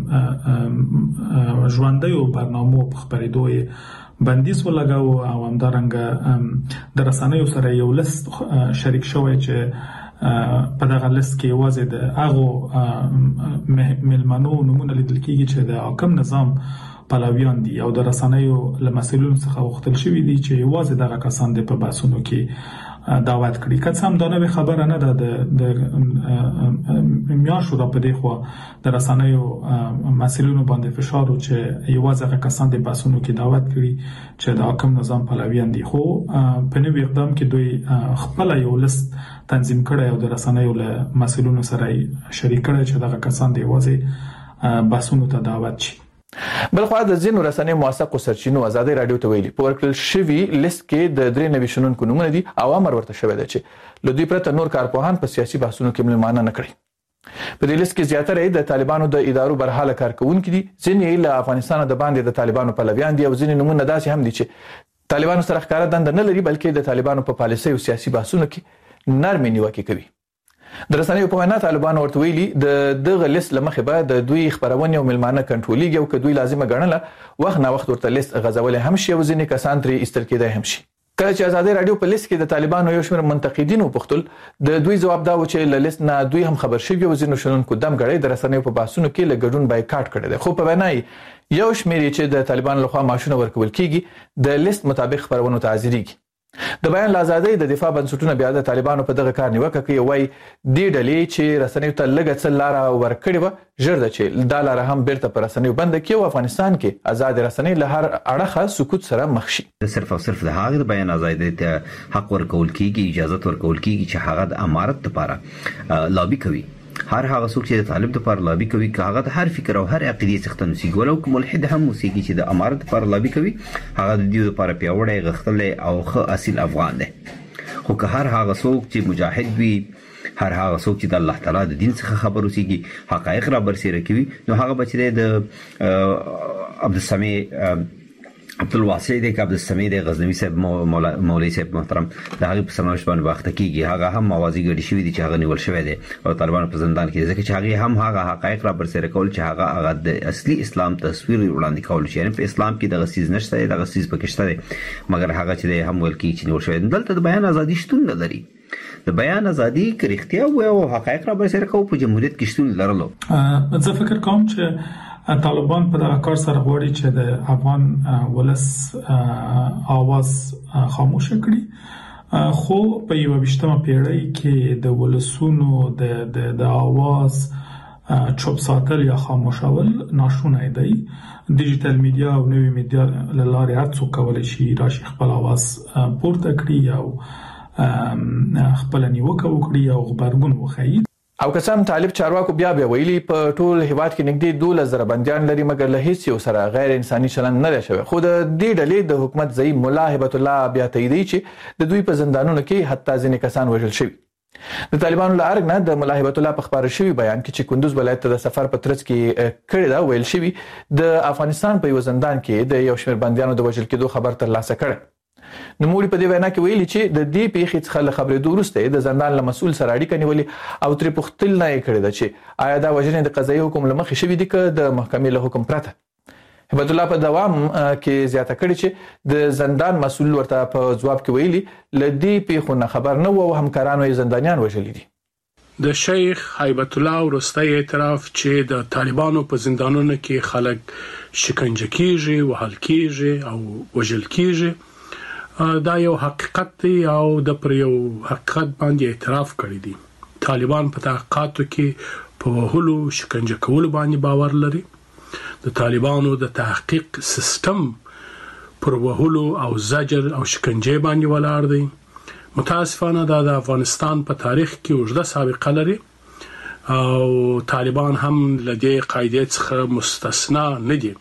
ژوندیو برنامو په خبرېدو بندیز ولګاو او همدارنګه د رسنیو سره یو لیست شریک شوی چې په دغه لیست کې یوازې د هغو ملمنو نمونه لیدل کېږي چې د حاکم نظام پلویان دي او د رسنیو له مسؤلینو څخه غوښتل شوی دي چې یوازې دغه کسان د په بحثونو کې دعوت کړي. که څه هم دا نوې خبره نه ده، د میاشتو راپدې خوا د رسنیو مسؤلینو باندې فشار و چې یوازې هغه کسان د بحثونو کې دعوت کړي چې د حاکم نظام پلویان دي. خو په نوې اقدام کې دوی خپل یو لیست تنظیم کړی او د رسنیو له مسؤلینو سره شریک کړی چې دغه کسان د یوازې بحثونو ته دعوت شي. بلخوا د ځینو رسنیو موثقو سرچینو آزادۍ رادیو ته ویلي په ورکړل شوي لیست کې د 3 نوي شنونکو نومونه دي او امر ورته شوی دی چې له دوی پرته نور کارپوهان په سیاسي بحثونو کې ملمانه نه کړي. په دې لیست کې زیاتره د طالبانو د ادارو برحاله کارکونکي دي، ځینې له افغانستان د باندې د طالبانو پلویان دي او ځینې نمونه داسې هم دي چې طالبانو سره ښکاره دنده نه لري بلکې د طالبانو په پالیسۍ او سیاسي بحثونو کې نرمې نیوکې کوي. د رسنیو په وینا طالبانو ورته ویلي د دغه لیست لمخې به د دوی خبرونه او ملمانه کنټرولېږي او که دوی لازمه ګڼله وخت نه وخت ورته لیست غځولې هم شي او ځینې کسان ترې ایستل کېدای هم شي. کله چې آزادۍ رادیو په لیست کې د طالبانو یو شمېر منتقدینو وپوښتل د دوی ځواب دا و چې له لیست نه دوی هم خبر شوي او ځینو شنونکو دم ګړی د رسنیو په بحثونو کې له ګډون بایکاټ کړی دی. خو په وینا یو شمېر چې د طالبانو لخوا معاشونه ورکول کېږي د لیست مطابق خبرونو ته حاضرېږي. د بیان آزادۍ د دفاع بنسټونه بیا د طالبانو په دغه کار نیوکه کوي، وایي دې ډلې چې رسنیو ته لږه څه لاره ورکړې وه ژر ده چې دا لاره هم بیرته په رسنیو بنده کړي او افغانستان کې آزاد رسنۍ له هر اړخه سکوت سره مخ شي. صرف او صرف د هغه بیان آزادۍ ته حق ورکول کیږي، اجازه ورکول کیږي چې هغه د امارت لپاره لابي کوي. هر هغه څوک چې د طالب لپاره لابي کوي هغه د هر فکر او هر عقیده څخه نسیږي، ولو کوم ملحد هم موسیقي چې د امارت لپاره لابي کوي هغه د دې لپاره پیاوړی غختل او خو اصل افغان دی. خو که هر هغه څوک چې مجاهد وي، هر هغه څوک چې د الله تعالی د دین څخه خبر اوسېږي، حقایق را برسېره کوي، نو هغه بچی د عبدالسمیع عبدالواسع دی که عبدالسمیع دی غزنوي صاحب مولوي صاحب محترم د هغه په سرنوشت باندې واخته کیږي. هغه هم موازی ګډي شوی دي چې هغه نیول شوی دی او طالبانو په زندان کې ځکه چې هغه هم هغه حقایق را برسېره کول چې هغه د اصلي اسلام تصویر وړاندې کول شي. یعنی په اسلام کې دغه سیز نشته، دغه سیز پکشته دی، مګر هغه چې هم ول کی چې نیول شوی دی. دلته د بیان ازادي شتون نه لري. د بیان ازادي کریختیا او حقایق را برسېره کول په جمهوریت کې شتون لرلو. زه فکر کوم چې طالبان په دغه کار سره غواړي چې د افغان ولس आवाज خاموش کړي، خو په 21مه پیړۍ کې د ولسونو د आवाज چوپ ساتل یا خاموشول ناشونی دی. ډیجیټل میډیا او نوې میډیا له لارې هر څوک کولی شي راشي خپل आवाज پورته کړي او خپل نیوکه وکړي او غبرګون وښيي. او قسم طالب چارواکو بیا ویلي په ټول هیواد کې نږدې 12,000 بندیان لري مګر له هیڅ یو سره غیر انساني چلند نه شوی. خو د دې ډلې د حکومت ځای مولا هبت الله بیا تاییدي چې د دوی په زندانونو کې حتی ځینې کسان وژل شوي. د طالبانو له ارګ نه د ملا هیبت الله په خبره شوی بیان کې چې کندوز ولایت ته د سفر په ترڅ کې کړی دا ویل شوی د افغانستان په یو زندان کې د یو شمېر بندیانو د وژل کېدو خبر ترلاسه کړ. نوموړي په دې وینا کې ویلي چې د دې پیښې څخه له خبرېدو وروسته د زندان له مسؤل سره اړیکه نیولې او ترې پوښتنه یې کړې ده چې آیا دا وژنې د قضایي حکم له مخې شوي دي که د محکمې له حکم پرته. هیبت الله په دوام کې زیاته کړې چې د زندان مسؤل ورته په جواب کې ویلي ل دې پیښو نه خبر نه وو او همکارانو یې زندانیان وژلي دي. د شیخ هیبت الله ورستی اعتراف چې د طالبانو په زندانونو کې خلک شکنجه کیږي، وهل کیږي او وژل کیږي دا یو حقیقت دی او د پر یو حقیقت باندې اعتراف کړی دی. طالبان په تحقیقاتو کې په وهلو شکنجه کولو باندې باور لري. د طالبانو د تحقیق سیستم پر وهلو او زجر او شکنجه باندې ولاړ دی. متاسفانه دا د افغانستان په تاریخ کې اوږده سابقه لري او طالبان هم له دې قاعدې څخه مستثنا نه دي.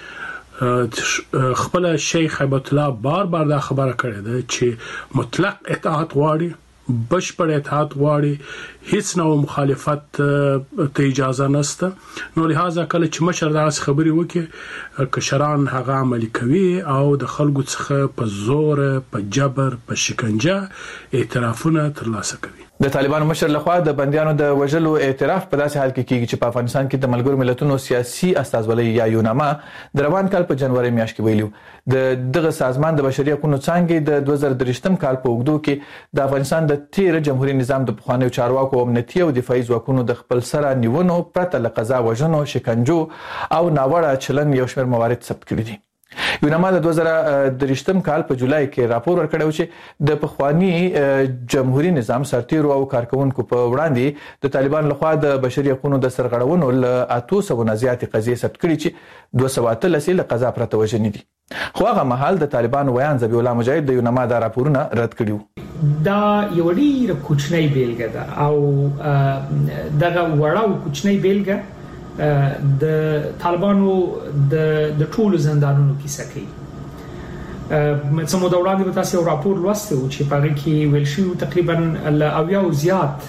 خپل شیخ هیبت الله بار دا خبره کړې ده چې مطلق اطاعت غواړي، بشپړ اطاعت غواړي، هیڅ نوع مخالفت ته اجازه نشته. نو لہذا کله چې مشر داسې خبرې وکړي کشران هغه عملي کوي او د خلکو څخه په زور، په جبر، په شکنجه اعترافونه ترلاسه کوي. د طالبانو مشر لخوا د بندیانو د وژلو اعتراف په داسې حال کې کیږي چې په افغانستان کې د ملګرو ملتونو سیاسي استازولۍ یا یوناما د روان کال په جنوري میاشت کې ویلو د دغه سازمان د بشري حقوقو څانګې د 2023م کال په اوږدو کې د افغانستان د تیر جمهوریت نظام د پخوانیو چارواکو امنیتي او دفاعي ځواکونو د خپل سره نیونو پرته له قضا وژنو، شکنجو او ناوړه چلن یو شمېر موارد ثبت کړي دي. یوناما د 2023م کال په جولای کې راپور ورکړی چې د پخوانی جمهوریت نظام سرتیرو او کارکونکو په وړاندې د طالبان لخوا د بشري حقوقو د سرغړونو له 800 نه زیاتې قضیې ثبت کړي چې 213 له قضا پرته وژنې دي. خو هغه مهال د طالبانو ویان ذبیح الله مجاهد د یوناما دا راپورونه رد کړي. دا یو ډیر کوچنی بیلګه ده او دغه وړه او کوچنی بیلګه د طالبانو د ټولو زندانونو کیسه کوي. څومره وړاندې به تاسو یو راپور لوسته و چې په هغه کې ویل شوی تقریبا ل 80 زیات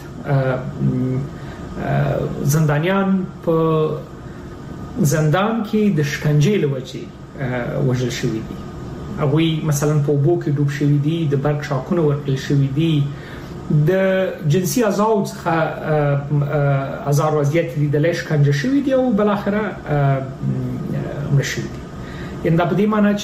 زندانیان په زندان کې د شکنجې لوجې وژل شوي دي. هغوی مثلا په اوبو کې ډوب شوي دي، د برق شاکونه ورکړل شوي دي، د جنسي اعضاء څخه ازار وضعیت لیدل شکنجه شوی دی او بل اخره مړ شوی دی. یعنی دا په دې معنی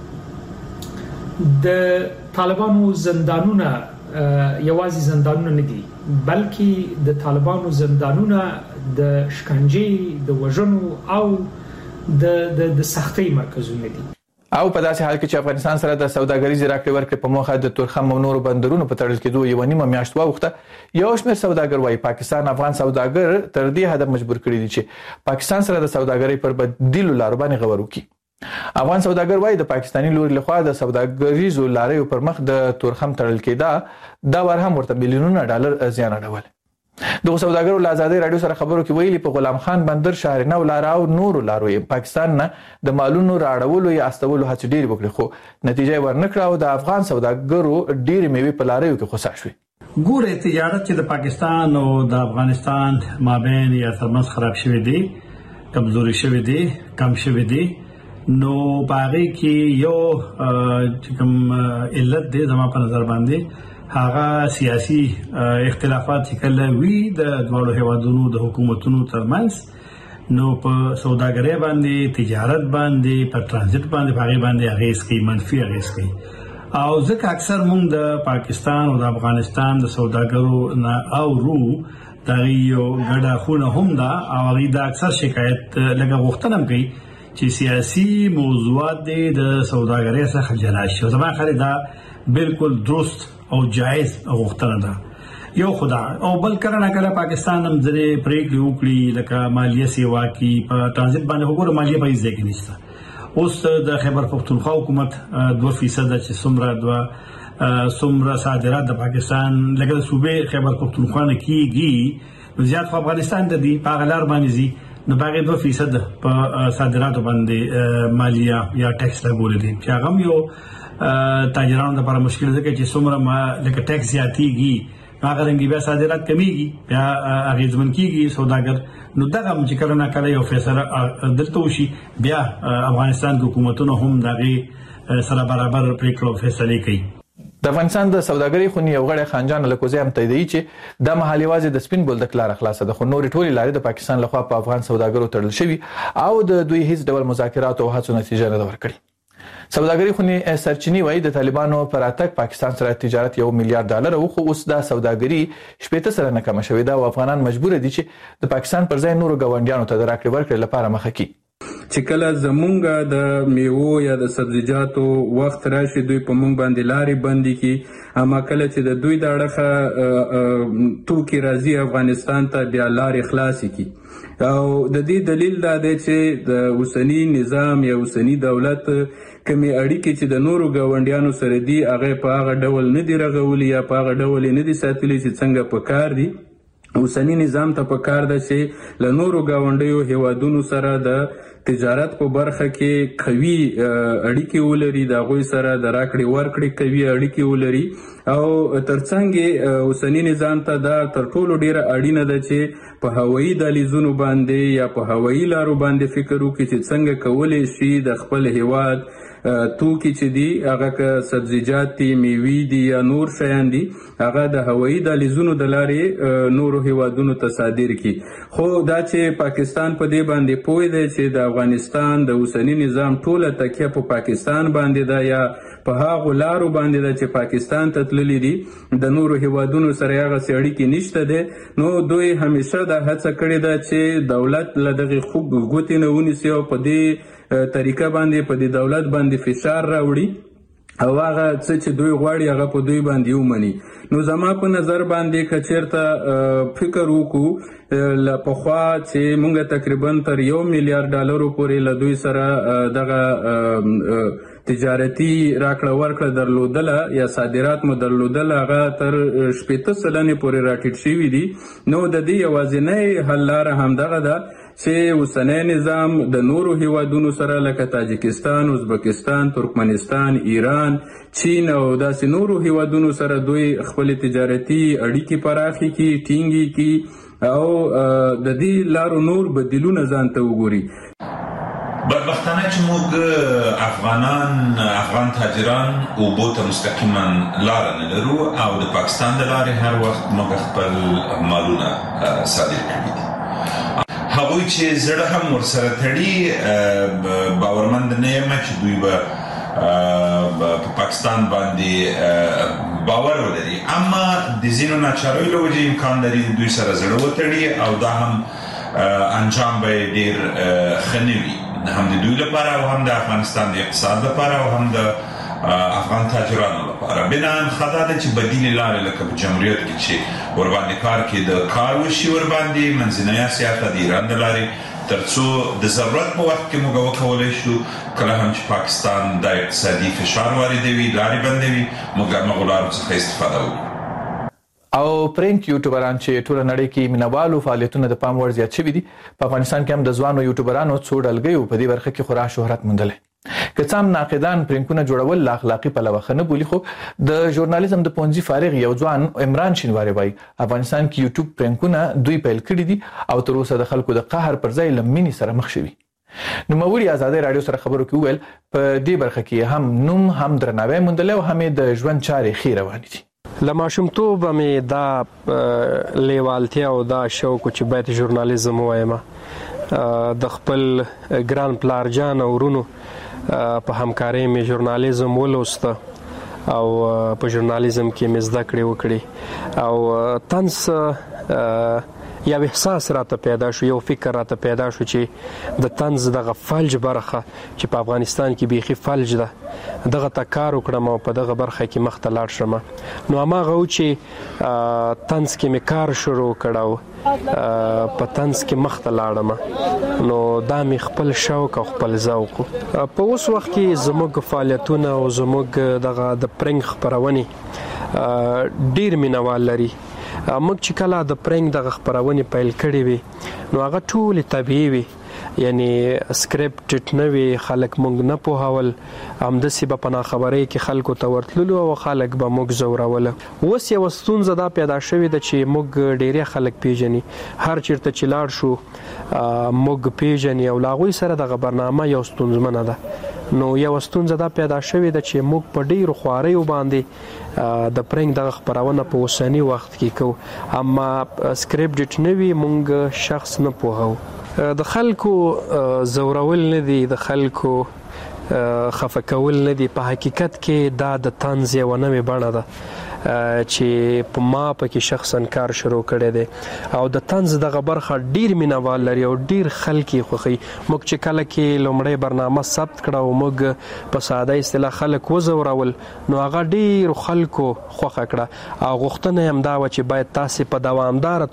چې د طالبانو زندانونه یوازې زندانونه نه دي بلکې د طالبانو زندانونه د شکنجې، د وژنو او د سختۍ مرکزونه دي. او په داسې حال کې چې افغانستان سره د سوداګریزې راکړې ورکړې په موخه د تورخم او نورو بندرونو په تړل کېدو یو نیمه میاشت واوښته، یو شمېر سوداګر وايي پاکستان افغان سوداګر تر دې حد مجبور کړي دي چې پاکستان سره د سوداګرۍ پر بدیلو لارو باندې غور وکړي. افغان سوداګر وايي د پاکستاني لوري لخوا د سوداګریزو لارې پر مخ د تورخم تړل کېده دا ور هم ورته میلیونونه ډالر زیان اړول. د سوداګرو له ازادۍ رادیو سره خبرو کې ویلي په غلام خان بندر، شهر نو لار او نورو لارو پاکستان نه د مالونو راړولو یا استولو هڅې ډېرې وکړې خو نتیجه ورنکړه او د افغان سوداګرو ډېرې میوې په لاریو کې خسا شوې. ګوره تجارت چې د پاکستان او د افغانستان مابین یا ترمنځ خراب شوی دی، کمزوري شوی دی، کم شوی دی، نو باغی کې یو کوم علت دی زما په نظر باندې هغه سیاسي اختلافات چې کله وی د دوه هیوادونو د حکومتونو ترمنځ نو په سوداګرۍ باندې، تجارت باندې، په ترانزیت باندې هغه باندې اغیز کوي، منفي اغیز کوي. او ځکه اکثر موږ د پاکستان او د افغانستان د سوداګرو نه اورو دا یو ګډه خونه هم ده او هغه د اکثر شکایت لګه غوښتنه کوي چې سیاسي موضوعات د سوداګرۍ څخه جلا شي. زما خبره دا بالکل درست او جائز غوښتنه ده یو خدا او بل کله کله پاکستان هم ځلې پریکړې وکړي لکه مالیه سیوا کې په ترانزیت باندې وګوره مالیه به ځکه نشته. اوس د خیبر پختونخوا حکومت 2% چې څومره صادرات د پاکستان لکه د صوبې خیبر پختونخوا نه کیږي زیات په افغانستان د دی په غلار باندې زی نو باغې 2% په صادراتو باندې مالیه یا ټیکس لګول دي چې هغه یو تاجرانو لپاره مشکل ده چې څومره لکه ټیکس زیاتیږي هغه رنګ بیا صادرات کمیږي بیا اغیزمن کیږي سوداګر نو دغه چې کله نه کله یو فیصله دلته وشي بیا افغانستان حکومتونو هم دغه سره برابر پریکړه فیصله کوي. د افغانستان د سوداګرۍ خونی یو غړی خانجان لکوزی هم تاییدوي چې د محلي واځي د سپین بولدک لار خلاصه ده خو نورې ټولې لارې د پاکستان لخوا په افغان سوداګرو تړل شوي او د دوی هیڅ ډول مذاکرات او هڅو نتیجه نه ده ورکړې. سوداګرۍ خونی سرچینی وایي د طالبانو پر اتک پاکستان سره تجارت $1 میلیارډ او خو اوس دا سوداګري 80 سره نه کم شوې ده او افغانان مجبور دي چې د پاکستان پر ځای نورو ګاونډیانو ته د راکړې ورکړې لپاره مخه کړي. چې کله زمونږ د میوو یا د سبزیجاتو وخت راشي دوی په مونږ باندې لارې بندې کړي اما کله چې د دوی د اړخه توکي راځي افغانستان ته بیا لارې خلاصې کړي او د دې دلیل دا دی چې د اوسني نظام یا اوسني دولت کمی اړیکې چې د نورو ګاونډیانو سره دي هغه په هغه ډول نه دي رغولي یا په هغه ډول نه دي ساتلي چې څنګه پکار دي. اوسني نظام ته پکار ده چې له نورو ګاونډیو هیوادونو سره د تجارت په برخه کې قوي اړیکې ولري د هغوی سره د راکړې ورکړې قوي اړیکې ولري او ترڅنګ اوسني نظام ته دا تر ټولو ډیره اړینه ده چې په هوایي دهلیزونو باندې یا په هوایي لارو باندې فکر وکړي چې څنګه کولی شي د خپل هیواد توکي چې دي هغه که سبزیجات دي میوې دي یا نور شیان دي هغه د هوایي دهلیزونو د لارې نورو هیوادونو ته صادر کړي. خو دا چې پاکستان په دې باندې پوه دی چې د افغانستان د اوسني نظام ټوله تکیه په پاکستان باندې ده یا په هغو لارو باندې ده چې پاکستان ته تللي دي د نورو هیوادونو سره هغسې اړیکې نشته دی نو دوی همیشه دا هڅه کړې ده چې دولت له دغې ګوتې نه ونیسي او په دې طریقه باندې په دې دولت باندې فشار راوړي او هغه څه چې دوی غواړي هغه په دوی باندې ومني. نو زما په نظر باندې که چېرته فکر وکړو له پخوا چې موږ تقریبا تر $1 میلیارډ پورې له دوی سره دغه تجارتي راکړه ورکړه درلودله یا صادرات مو درلودل هغه تر 80 سلنې پورې راټیټ شوي دي. نو د دې یوازینۍ حل لاره همدغه ده چې اوسنی نظام د نورو هیوادونو سره لکه تاجکستان، ازبکستان، ترکمنستان، ایران، چین او داسې نورو هیوادونو سره دوی خپل تجارتي اړیکې پراخې کړي ټینګې کړي او د دې لارو نور بدیلونه ځان ته وګوري. بدبختانه چې موږ افغان تاجران اوبو ته مستقیما لاره نه لرو او د پاکستان د لارې هر وخت موږ خپل مالونه صادر کړي دي. هغوی چې زړه هم ورسره تړي باورمند نه یم چې دوی به په پاکستان باندې باور ولري اما د ځینو ناچاریو له وجې امکان لري دوی سره زړه وتړي او دا هم انجام به ډیر ښه نه وي هم د دوی لپاره او هم د افغانستان د اقتصاد لپاره او هم د افغان تاجرانو لپاره. بنان خدا ده چې بدیل لارې لکه په جمهوریت کې چې ورباندې کار کې د کار وشي ورباندې منځنۍ اسیا ته د ایران د لارې ترڅو د ضرورت په وخت کې موږ وکولی شو کله هم چې پاکستان د اقتصادي فشار واردوي لارې بندوي موږ د هغو لارو څخه استفاده وکړو. او پرینک یوټیوبران چې ټول نړۍ کې مینوالو فعالیتونه د پام وړ زیات شوي دي په افغانستان کې هم د ځوانو یوټیوبرانو څو ډلګیو په دې برخه کې خورا شهرت موندلی. که څه هم ناقدان پرینکونه جوړول له اخلاقي پلوه ښه نه بولي خو د ژورنالیزم د پونځي فارغ یو ځوان عمران شینواری وایي افغانستان کې یوټیوب پرینکونه دوی پیل کړي دي او تر اوسه د خلکو د قهر پر ځای له مینې سره مخ شوي. نوموړي ازادي رادیو سره خبرو کې وویل په دې برخه کې هم نوم هم درناوی موندلی او هم د ژوند چارې ښې روانې دي. له ماشومتوبه مې دا لیوالتیا او دا شوق چې باید ژورنالیزم ووایم د خپل ګران پلار جان او ورونو په همکارۍ مې ژورنالیزم ولوسته او په ژورنالیزم کې مې زده کړې وکړې او طنز یو احساس راته پیدا شو یو فکر راته پیدا شو چې د طنز دغه فلج برخه چې په افغانستان کې بیخي فلج ده دغه ته کار وکړم او په دغه برخه کې مخ ته لاړ شم. نو هماغه و چې طنز کې مې کار شروع کړ او په طنز کې مخ ته لاړم نو دا مې خپل شوق او خپل ذوق. په اوس وخت کې زموږ فعالیتونه او زموږ دغه د پرنګ خپرونې ډیر مینوال لري. موږ چې کله د پرنګ دغه خپرونې پیل کړې وي نو هغه ټولې طبیعي وي یعنی سکرپټ نه وي خلک مونږ نه پوهول همداسې به په ناخبرۍ کې خلکو ته ورتللو او خلک به موږ ځوروله. اوس یوه ستونزه دا پیدا شوې ده چې موږ ډېری خلک پیژني، هر چېرته چې لاړ شو موږ پیژني او له هغوی سره دغه برنامه یو ستونزمنه ده. نو یوه ستونزه دا پیدا شوې ده چې موږ په ډېرو خواریو باندې د پرنګ دغه خپرونه په اوسني وخت کې کوو، اما سکرپټ نه وي موږ شخص نه پوهو. د خلکو زورول نه دي، د خلکو خفه کول نه دي، په حقیقت کې دا د طنز یوه نوې بڼه ده چې په ما پکې شخصا کار شروع کړی دی او د طنز دغه برخه ډیر مینوال لري او ډیر خلک یې خوښوي. موږ چې کله کې لومړی برنامه ثبت کړه او موږ په ساده اصطلاح خلک وځورول نو هغه ډیرو خلکو خوښه کړه او غوښتنه یې همدا وه چې باید تاسې په دوامداره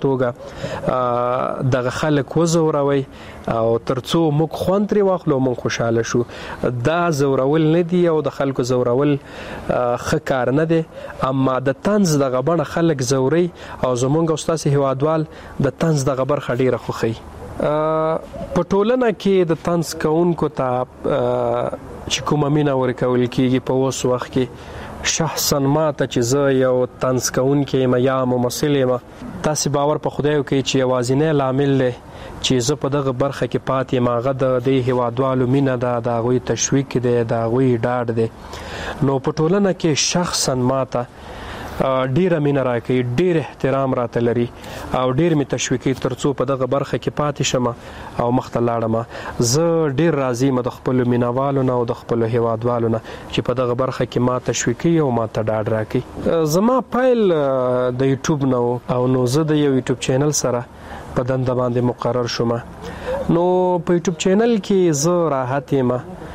توګه دغه خلک وځوروئ او ترڅو موږ خوند ترې واخلو او موږ خوشحاله شو. دا زورول نه دي او د خلکو زورول ښه کار نه دی، اما د طنز دغه بڼه خلک زوري او زمونږ او ستاسې هیوادوال د طنز دغه برخه ډیره خوښوي. په ټولنه کې د طنز کوونکو ته چې کومه مینه ورکول کېږي په اوس وخت کې شخصا ما ته چې زه یو طنز کوونکی یم یا ممثل یم، تاسې باور په خدای وکړئ چې یوازینی لامل دی چې زه په دغه برخه کې پاتې یم هغه د دې هیوادوالو مینه ده، د هغوی تشویق دی، د هغوی ډاډ دی. نو په ټولنه کې شخصا ما ته ډیره مینه راکوي، ډیر احترام راته لري او ډیر مې تشویقوي ترڅو په دغه برخه کې پاتې شم او مخته لاړم. زه ډیر راضي یم د خپلو مینوالو نه او د خپلو هیوادوالو نه چې په دغه برخه کې ما تشویقوي او ما ته ډاډ راکوي. زما پیل د یوټیوب نه او نو زه د یو یوټیوب چینل سره په دنده باندې مقرر شوم. نو په یوټیوب چینل کې زه راحت یم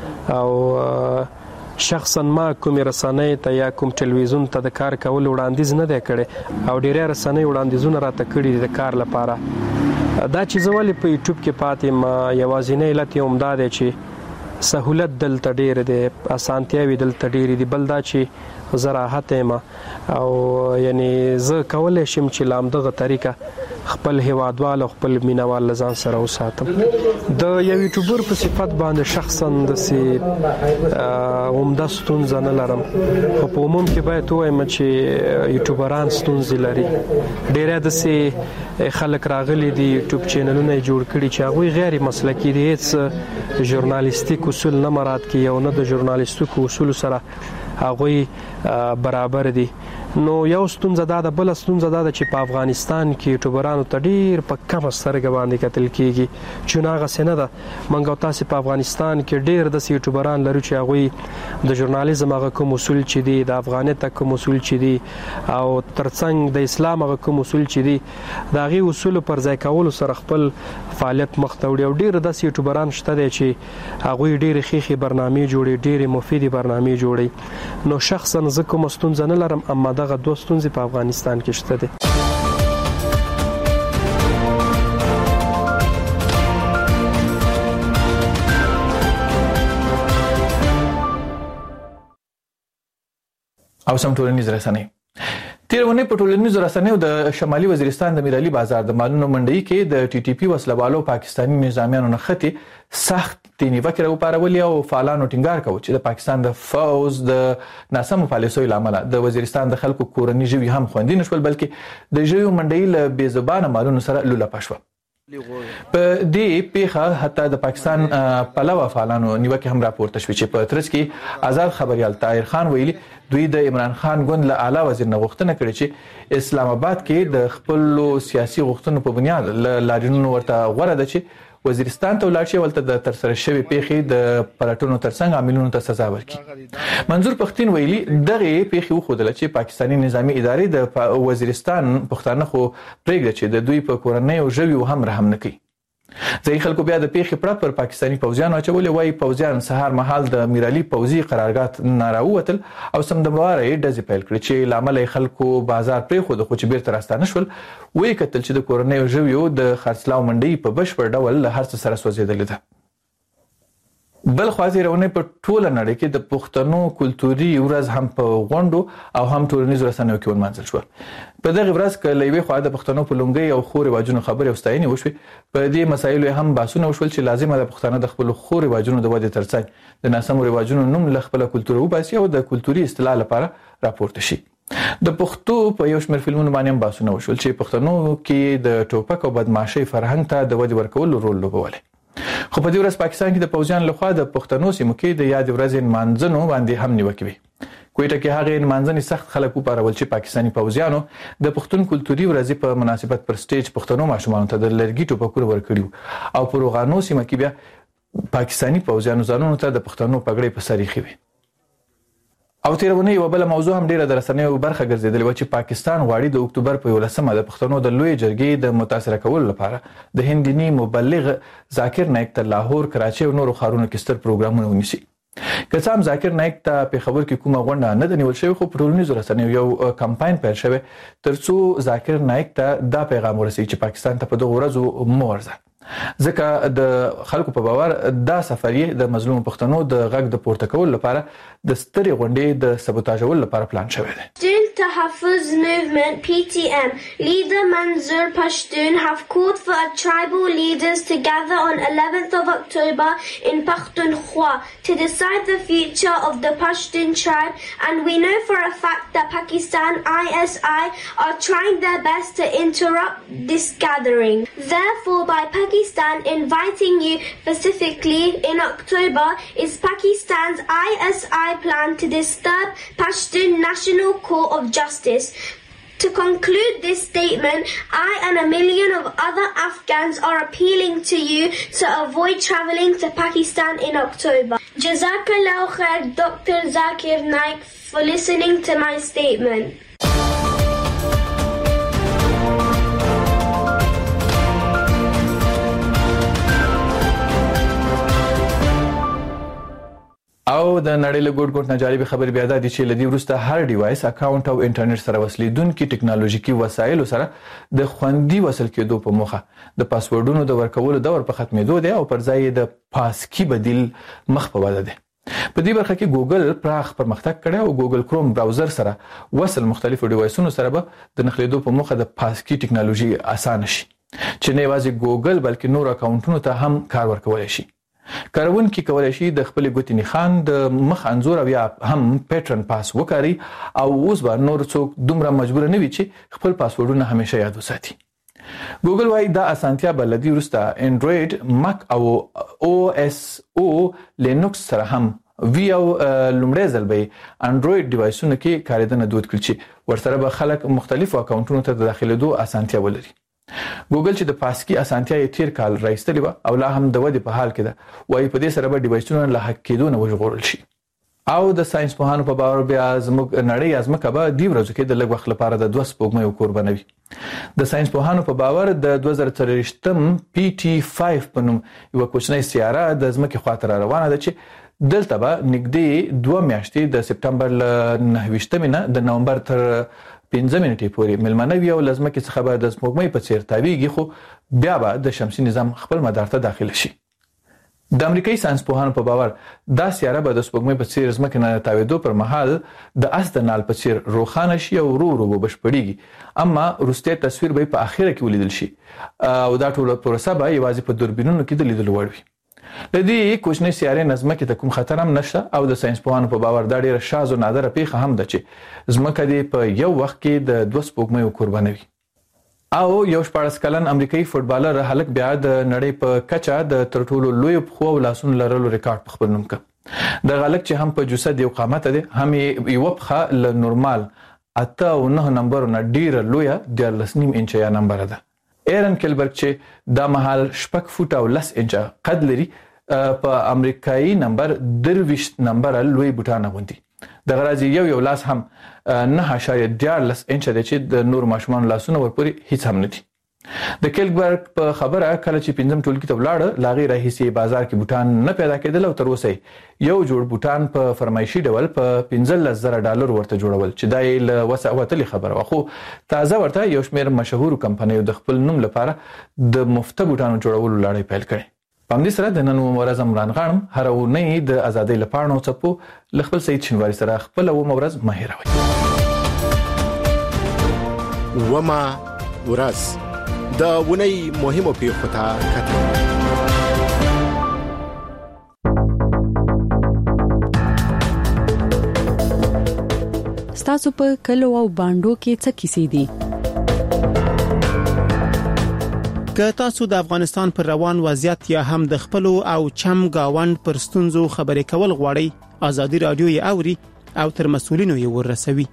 او شخصا ما کومې رسنۍ ته یا کوم ټلویزیون ته د کار کولو وړاندیز نه دی کړی او ډیری رسنۍ وړاندیزونه راته کړي دي د کار لپاره. دا چې زه ولې په یوټیوب کې پاتې یم یوازینی علت یې همدا دی چې سهولت دلته ډیر دی، اسانتیاوې دلته ډیرې دي، بل دا چې زه راحت یم او یعنی زه کولی شم چې له همدغه طریقه خپل هیوادوال او خپل مینوال له ځان سره وساتم. د یو یوټیوبر په صفت باندې شخصا داسې عمده ستونزه نه لرم، خو په عموم کې باید ووایم چې یوټیوبران ستونزې لري. ډیری داسې خلک راغلي دي یوټیوب چینلونه یې جوړ کړي چې هغوی غیر مسلکي دي، هیڅ ژورنالیستیک اصول نه مراعات کوي او نه د ژورنالیستیکو اصولو سره هغوی برابر دي. نو یو ستونزه دا ده، بله ستونزه دا ده چې په افغانستان کې یوټیوبرانو ته ډیر په کمه سترګه باندې کتل کېږي چې هغسې نه ده. موږ او تاسې په افغانستان کې ډیر داسې یوټیوبران لرو چې هغوی د ژورنالیزم هغه کوم اصول چې دي، د افغانیت کوم اصول چې دي او ترڅنګ د اسلام هغه کوم اصول چې دي د هغې اصولو پر ځای کولو سره خپل فعالیت مخته وړي او ډیر داسې یوټیوبران شته دی چې هغوی ډیرې ښې برنامې جوړوي، ډیرې مفیدې برنامې جوړوي. نو شخصا زه کومه ستونزه نه لرم، اما دغه دوه ستونزې په افغانستان کې شته دي. او سم ټولنیز رسنۍ تیر ونې په ټولنیزو رسنیو د شمالي وزیرستان د میرعلي بازار د مالونو منډۍ کې د ټي ټي پی وسلوالو پاکستاني نظامیانو نښتې سخت نیوکې راوپارولې او فعالانو ټینګار کاوه چې د پاکستان د فوز د ناسمو پالیسیو له امله د وزیرستان د خلکو کورني ژوي هم خوندي نشول، بلکې د ژویو منډۍ له بې زبانه مالونو سره لولپه شوه. په دې پیښه حتی د پاکستان پلوه فعالانو نیوکې هم راپورته شوې چې په ترڅ کې آزاد خبريال طاهر خان ویلي دوی د عمران خان ګوند له اعلی وزیر نه غوښتنه کړې چې اسلام آباد کې د خپل سیاسي غوښتنو په بنیاد لاریونونو ورته غوړه ده چې وزیرستان ته ولاړ شي ولته د ترسره شوی پیښې د پلټونو ترڅنګ عاملونو ته سزا ورکړي. منظور پښتين ویلي دغه پیښې وښودل چې پاکستاني نظامی ادارې د وزیرستان پښتانه خو پرېږده چې د دوی په کورنۍ او ژویو هم رحم نه کوي. ځینې خلکو بیا د پیښې پړه پر پاکستاني پوځیانو اچولې، وایي پوځیان سهار مهال د میرعلي پوځي قرارګاه نه راووتل او سمدمواره یې ډزې پیل کړې چې له امله یې خلکو بازار پرېښود، خو چې بیرته راستانه شول ویې کتل چې د کورنیو ژویو د خرڅلاو منډۍ په بشپړ ډول له هر څه سره سوځېدلې ده. بل خوازیرونه په ټوله نړۍ کې د پښتنو کلتوري ورځ هم په غونډو او هم ټولنیزو رسنیو کې ونمانځل شو. په دغه ورځ کې لوی خو د پښتنو په لونګي او خور واجونو خبرې او ستاینې وشوي. په دې مسایلو هم بحثونه وشول چې لازمه ده پښتانه د خپل خور واجونو د ودې ترڅنګ د ناسمو رواجونو نوم له خپل کلتور وباسي او د کلتوري اصطلاح لپاره راپورته شي. د پښتو په یو شمېر فلمونو باندې هم بحثونه وشول چې پښتنو کې د ټوپک او بدمعشي فرهنګ ته د ودې ورکولو رول لوبولی. خو په دې ورځ پاکستان کې د پوځیان لخوا د پښتنو سیمو کې د یاد ورځې نمانځنو باندې هم نیوکې وي. کوټه کې هغه نمانځنې سخت خلک وپارول چې پاکستاني پوځیانو د پښتون کلتوري ورځې په مناسبت پر سټیج پښتنو ماشومانو ته د لرګي ټوپکونه ورکړي او په روغانو سیمه کې بیا پاکستاني پوځیانو ځانونو ته د پښتنو پګړۍ په سر ایښې وي. او تیرونه یو بل موضوع هم ډیره درسنیو برخه ګرځیدلې و چې پاکستان غواړي د اکتوبر په 11مه د پښتنو د لوی جرګې د متاثر کولو لپاره د هندني مبلغ ذاکر نایک ته لاهور، کراچي او نورو ښارونو کې ستر پروګرامونه ونیسي. که څه هم ذاکر نایک ته په خبر کې کومه غونډه نه ده نیول شوې، خو په ټولنیزو رسنیو یو کمپاین پیل شوی ترڅو ذاکر نایک ته دا پیغام ورسوي چې پاکستان ته په دغه ورځو مه ورځه، ځکه د خلکو په باور دا سفر یې د مظلوم پښتنو د غږ د پورته کولو لپاره د سترې غونډې د سبوتاژولو لپاره پلان شوی دی. Student Tahaffuz Movement PTM leader Manzoor Pashtun have called for tribal leaders to gather on 11th of October in Pakhtunkhwa to decide the future of the Pashtun tribe, and we know for a fact that Pakistan ISI are trying their best to interrupt this gathering. Therefore, by Pakistan inviting you specifically in October is Pakistan's ISI plan to disturb Pashtun National Court of Justice. To conclude this statement, I and a million of other Afghans are appealing to you to avoid travelling to Pakistan in October. Jazakallah khair, Dr. Zakir Naik, for listening to my statement. او د نړۍ له ګوټ ګوټ نه جالبې خبرې بیا دا دي چې له دې وروسته هر ډیوایس، اکاونټ او انټرنیټ سره وصلېدونکي ټکنالوژیکي وسایلو سره د خوندي وصل کېدو په موخه د پاسورډونو د ورکولو دور په ختمېدو دی او پر ځای د پاسکي بدیل مخ په وده دی. په دې برخه کې ګوګل پراخ پرمختګ کړی او ګوګل کروم براوزر سره وصل مختلفو ډیوایسونو سره به د نښلېدو په موخه د پاسکي ټکنالوژي اسانه شي چې نه یوازې ګوګل بلکې نور اکاونټونو ته هم کار ورکولی شي. کارونکي کولی شي د خپل ګوتې نښان د مخ انځور او یا هم پیټرن پاس وکاري او اوس به نور څوک دومره مجبور نه وي چې خپل پاسورډونه همیشه یاد وساتي. ګوګل وايي دا اسانتیا به له دې وروسته انډروید، مک او او اس او لینوکس سره هم وی او لومړی ځل به انډروید ډیوایسونو کې کارېدنه دود کړي چې ورسره به خلک مختلفو اکاونټونو ته د داخلېدو اسانتیا ولري. ګوګل چې د پاسکي اسانتیا یې تیر کال راایستلې وه او لا هم د ودې په حال کې ده، وایي په دې سره به ډیوایسونه له هک کېدو نه وژغورل شي. او د ساينس پوهانو په باور بیا زموږ نړۍ ازمکه به دې ورځو کې د لږ وخت لپاره د 2 سپوږمیو کور بنوي. د ساينس پوهانو په باور د 2023م PT5 په نوم یو کوچنۍ سیاره د ځمکې خواته روانه ده چې دلته به نږدې 2 میاشتې د سپټمبر له 29 نه د نومبر تر 15 منټې پورې ملمنه وي او لزمکې څخه به د سپوږمۍ په څیر تاویږي، خو بیا به د شمسي نظام خپل مدار ته داخله شي. د امریکایي ساينس پوهانو په باور دا سیاره به د سپوږمۍ په څیر ځمکې نه تاویدو پر مهال د اس د نال په څیر روښانه شي او ورو ورو به بشپړیږي، اما وروستی تصویر به په اخره کې ولیدل شي او دا ټوله پروسه به یوازې په دوربینونو کې د لیدلو وړ وي. د دې کوچنۍ سیارې نه ځمکې ته کوم خطر هم نشته او د ساينس پوهانو په باور دا ډیره شاذ او نادره پیښه هم ده چې ځمکه دې په یو وخت کې د 2 سپوږمیو قربانوي. او یو 14 کلن امریکایي فوټبالر هلک بیا د نړۍ په کچه د تر ټولو لوی پښو او لاسونو لرلو ریکارډ په خپل نوم کړ. د هلک چې هم په جسد یو قامت دی، هم یو پښه له نورمال 8 او 9 نمبر نه ډیره لویه 13.5 انچه نمبر ده. ایرن کلبرګ چې د محل 6 فوټ او 10 انچه قد لري، په امریکایي نمبر 23 نمبر لوی بوټان غوندي. د غرازي یو لاس هم 9.14 انچه دی چې د نور ماشومان لاسونه ورپوري هیڅ هم نه دي. د کلبرګ په خبره کله چې 5م ټولګي ته ولاړ لاغي راهیسي بازار کې بوټان نه پیدا کېدل او تر اوسه یو جوړ بوټان په فرمایشي ډول په $15,000 ورته جوړول چې دا یې له وسه وتلې خبره وه، خو تازه ورته یو شمېر مشهورو کمپنیو د خپل نوم لپاره د مفته بوټانو جوړولو لړۍ پیل کړې. په همدې سره د نن ورځ عمران غانم هر اونۍ د ازادۍ لپاره نو چپو خپل سید شینواری سره خپل ورځ مهیروي. وما ورځ د ونی مهمو پیښو ته کتل. ستاسو په کلو او باندو کې څه کیسې دي؟ که تاسو د افغانستان پر روان وضعیت یا هم د خپل او چم گاوند پر ستونزو خبرې کول غواړئ، ازادي رادیو یې اوري او تر مسؤلینو یې ورسوي.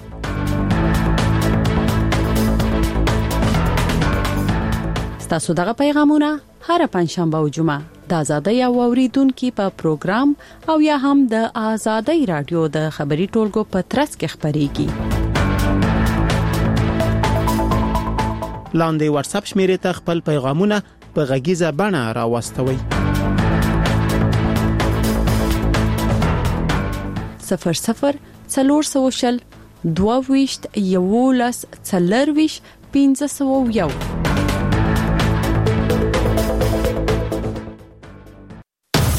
تاسو دغه پیغامونه هر پنځشنبه او جمعه د ازادۍ او اوریدونکو په پروګرام او یا هم د ازادۍ رادیو د خبري ټولګو په ترڅ کې خبريږي. لاندې واتس اپ شمیرې ته خپل پیغامونه په غږیزه بڼه راوستوئ. 00 400 22 11 40 501